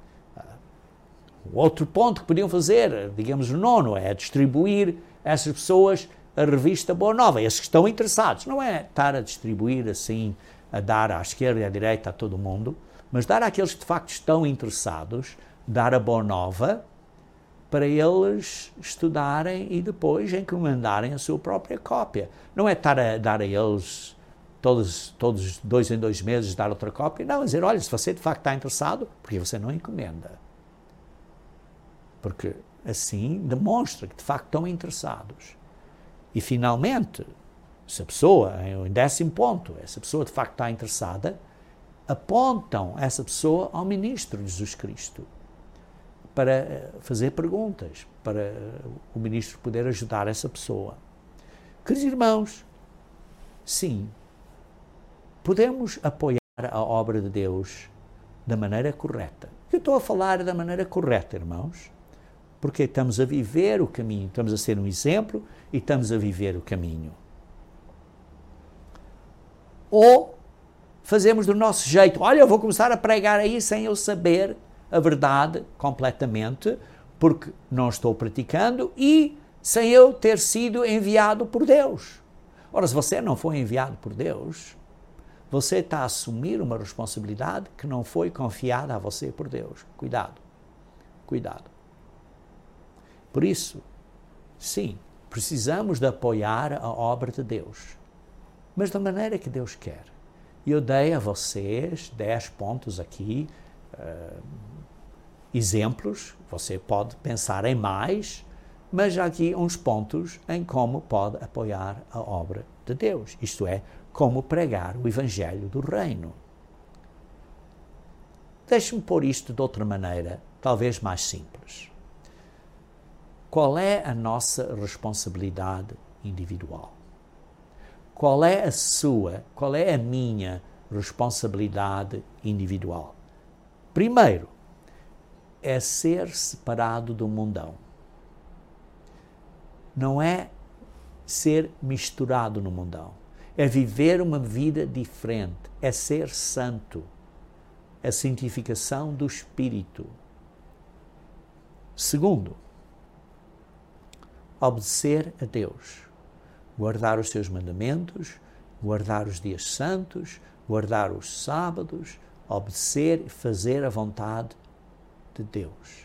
O outro ponto que podiam fazer, digamos o nono, é distribuir essas pessoas a revista Boa Nova, esses que estão interessados. Não é estar a distribuir assim, a dar à esquerda e à direita a todo mundo, mas dar àqueles que de facto estão interessados, dar a Boa Nova para eles estudarem e depois encomendarem a sua própria cópia. Não é estar a dar a eles todos, todos dois em dois meses dar outra cópia, não, é dizer, olha, se você de facto está interessado, porque você não encomenda? Porque assim demonstra que de facto estão interessados. E finalmente, se a pessoa, em décimo ponto, essa pessoa de facto está interessada, apontam essa pessoa ao ministro de Jesus Cristo para fazer perguntas, para o ministro poder ajudar essa pessoa. Queridos irmãos, sim, podemos apoiar a obra de Deus da maneira correta. Eu estou a falar da maneira correta, irmãos, porque estamos a viver o caminho, estamos a ser um exemplo e estamos a viver o caminho. Ou fazemos do nosso jeito, olha, eu vou começar a pregar aí sem eu saber a verdade completamente, porque não estou praticando e sem eu ter sido enviado por Deus. Ora, se você não foi enviado por Deus, você está a assumir uma responsabilidade que não foi confiada a você por Deus. Cuidado, cuidado. Por isso, sim, precisamos de apoiar a obra de Deus, mas da maneira que Deus quer. E eu dei a vocês dez pontos aqui, uh, exemplos, você pode pensar em mais, mas há aqui uns pontos em como pode apoiar a obra de Deus, isto é, como pregar o Evangelho do Reino. Deixe-me pôr isto de outra maneira, talvez mais simples. Qual é a nossa responsabilidade individual? Qual é a sua, qual é a minha responsabilidade individual? Primeiro, é ser separado do mundão. Não é ser misturado no mundão. É viver uma vida diferente. É ser santo. É a santificação do Espírito. Segundo, obedecer a Deus. Guardar os seus mandamentos, guardar os dias santos, guardar os sábados, obedecer e fazer a vontade de Deus.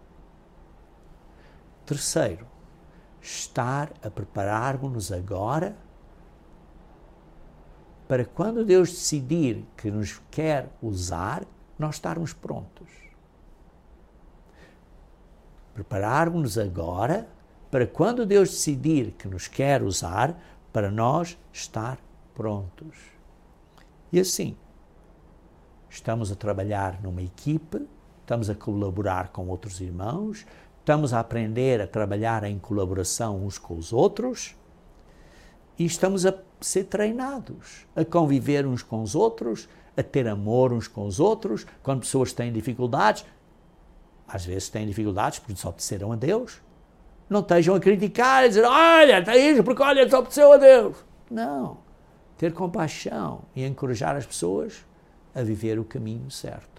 Terceiro, estar a preparar-nos agora para quando Deus decidir que nos quer usar, nós estarmos prontos. Preparar-nos agora para quando Deus decidir que nos quer usar, para nós estar prontos. E assim, estamos a trabalhar numa equipe, estamos a colaborar com outros irmãos, estamos a aprender a trabalhar em colaboração uns com os outros e estamos a ser treinados, a conviver uns com os outros, a ter amor uns com os outros, quando pessoas têm dificuldades, às vezes têm dificuldades porque desobedeceram a Deus, não estejam a criticar e dizer, olha, está isso porque olha, desobedeceu a Deus. Não, ter compaixão e encorajar as pessoas a viver o caminho certo.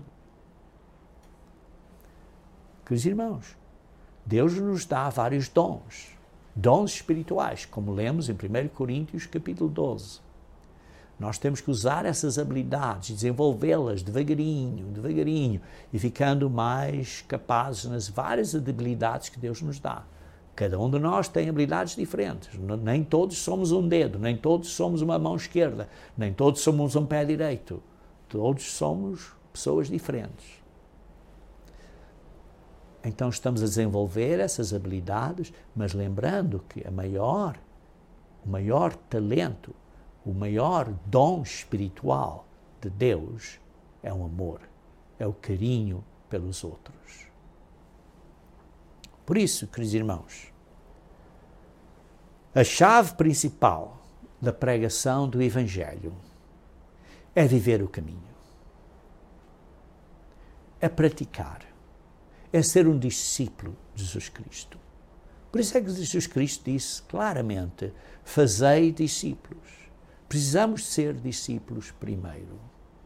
Queridos irmãos, Deus nos dá vários dons, dons espirituais, como lemos em primeiro Coríntios capítulo doze. Nós temos que usar essas habilidades, desenvolvê-las devagarinho, devagarinho, e ficando mais capazes nas várias habilidades que Deus nos dá. Cada um de nós tem habilidades diferentes, nem todos somos um dedo, nem todos somos uma mão esquerda, nem todos somos um pé direito, todos somos pessoas diferentes. então estamos a desenvolver essas habilidades, mas lembrando que a maior, o maior talento, o maior dom espiritual de Deus é o amor, é o carinho pelos outros. Por isso, queridos irmãos, a chave principal da pregação do Evangelho é viver o caminho, é praticar, é ser um discípulo de Jesus Cristo. Por isso é que Jesus Cristo disse claramente, fazei discípulos. Precisamos ser discípulos primeiro.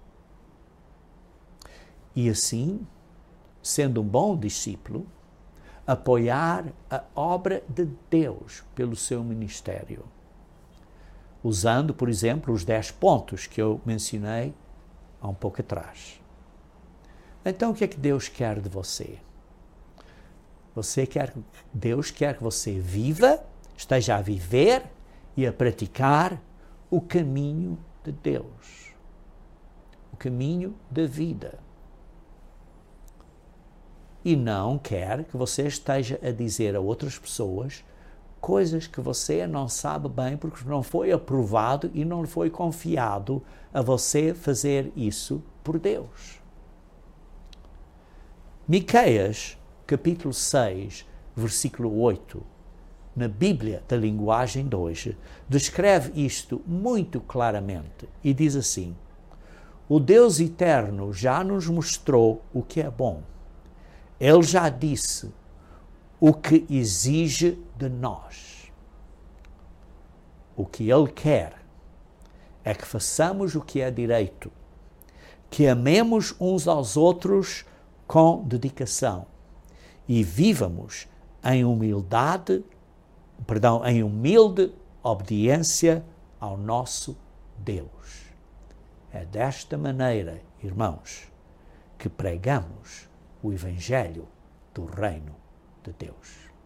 E assim, sendo um bom discípulo, apoiar a obra de Deus pelo seu ministério. Usando, por exemplo, os dez pontos que eu mencionei há um pouco atrás. Então, o que é que Deus quer de você? Você quer, Deus quer que você viva, esteja a viver e a praticar o caminho de Deus. O caminho da vida. E não quer que você esteja a dizer a outras pessoas coisas que você não sabe bem porque não foi aprovado e não foi confiado a você fazer isso por Deus. Miqueias, capítulo seis, versículo oito, na Bíblia da linguagem de hoje, descreve isto muito claramente e diz assim: o Deus eterno já nos mostrou o que é bom. Ele já disse o que exige de nós. O que Ele quer é que façamos o que é direito, que amemos uns aos outros com dedicação e vivamos em humildade, perdão, em humilde obediência ao nosso Deus. É desta maneira, irmãos, que pregamos o Evangelho do Reino de Deus.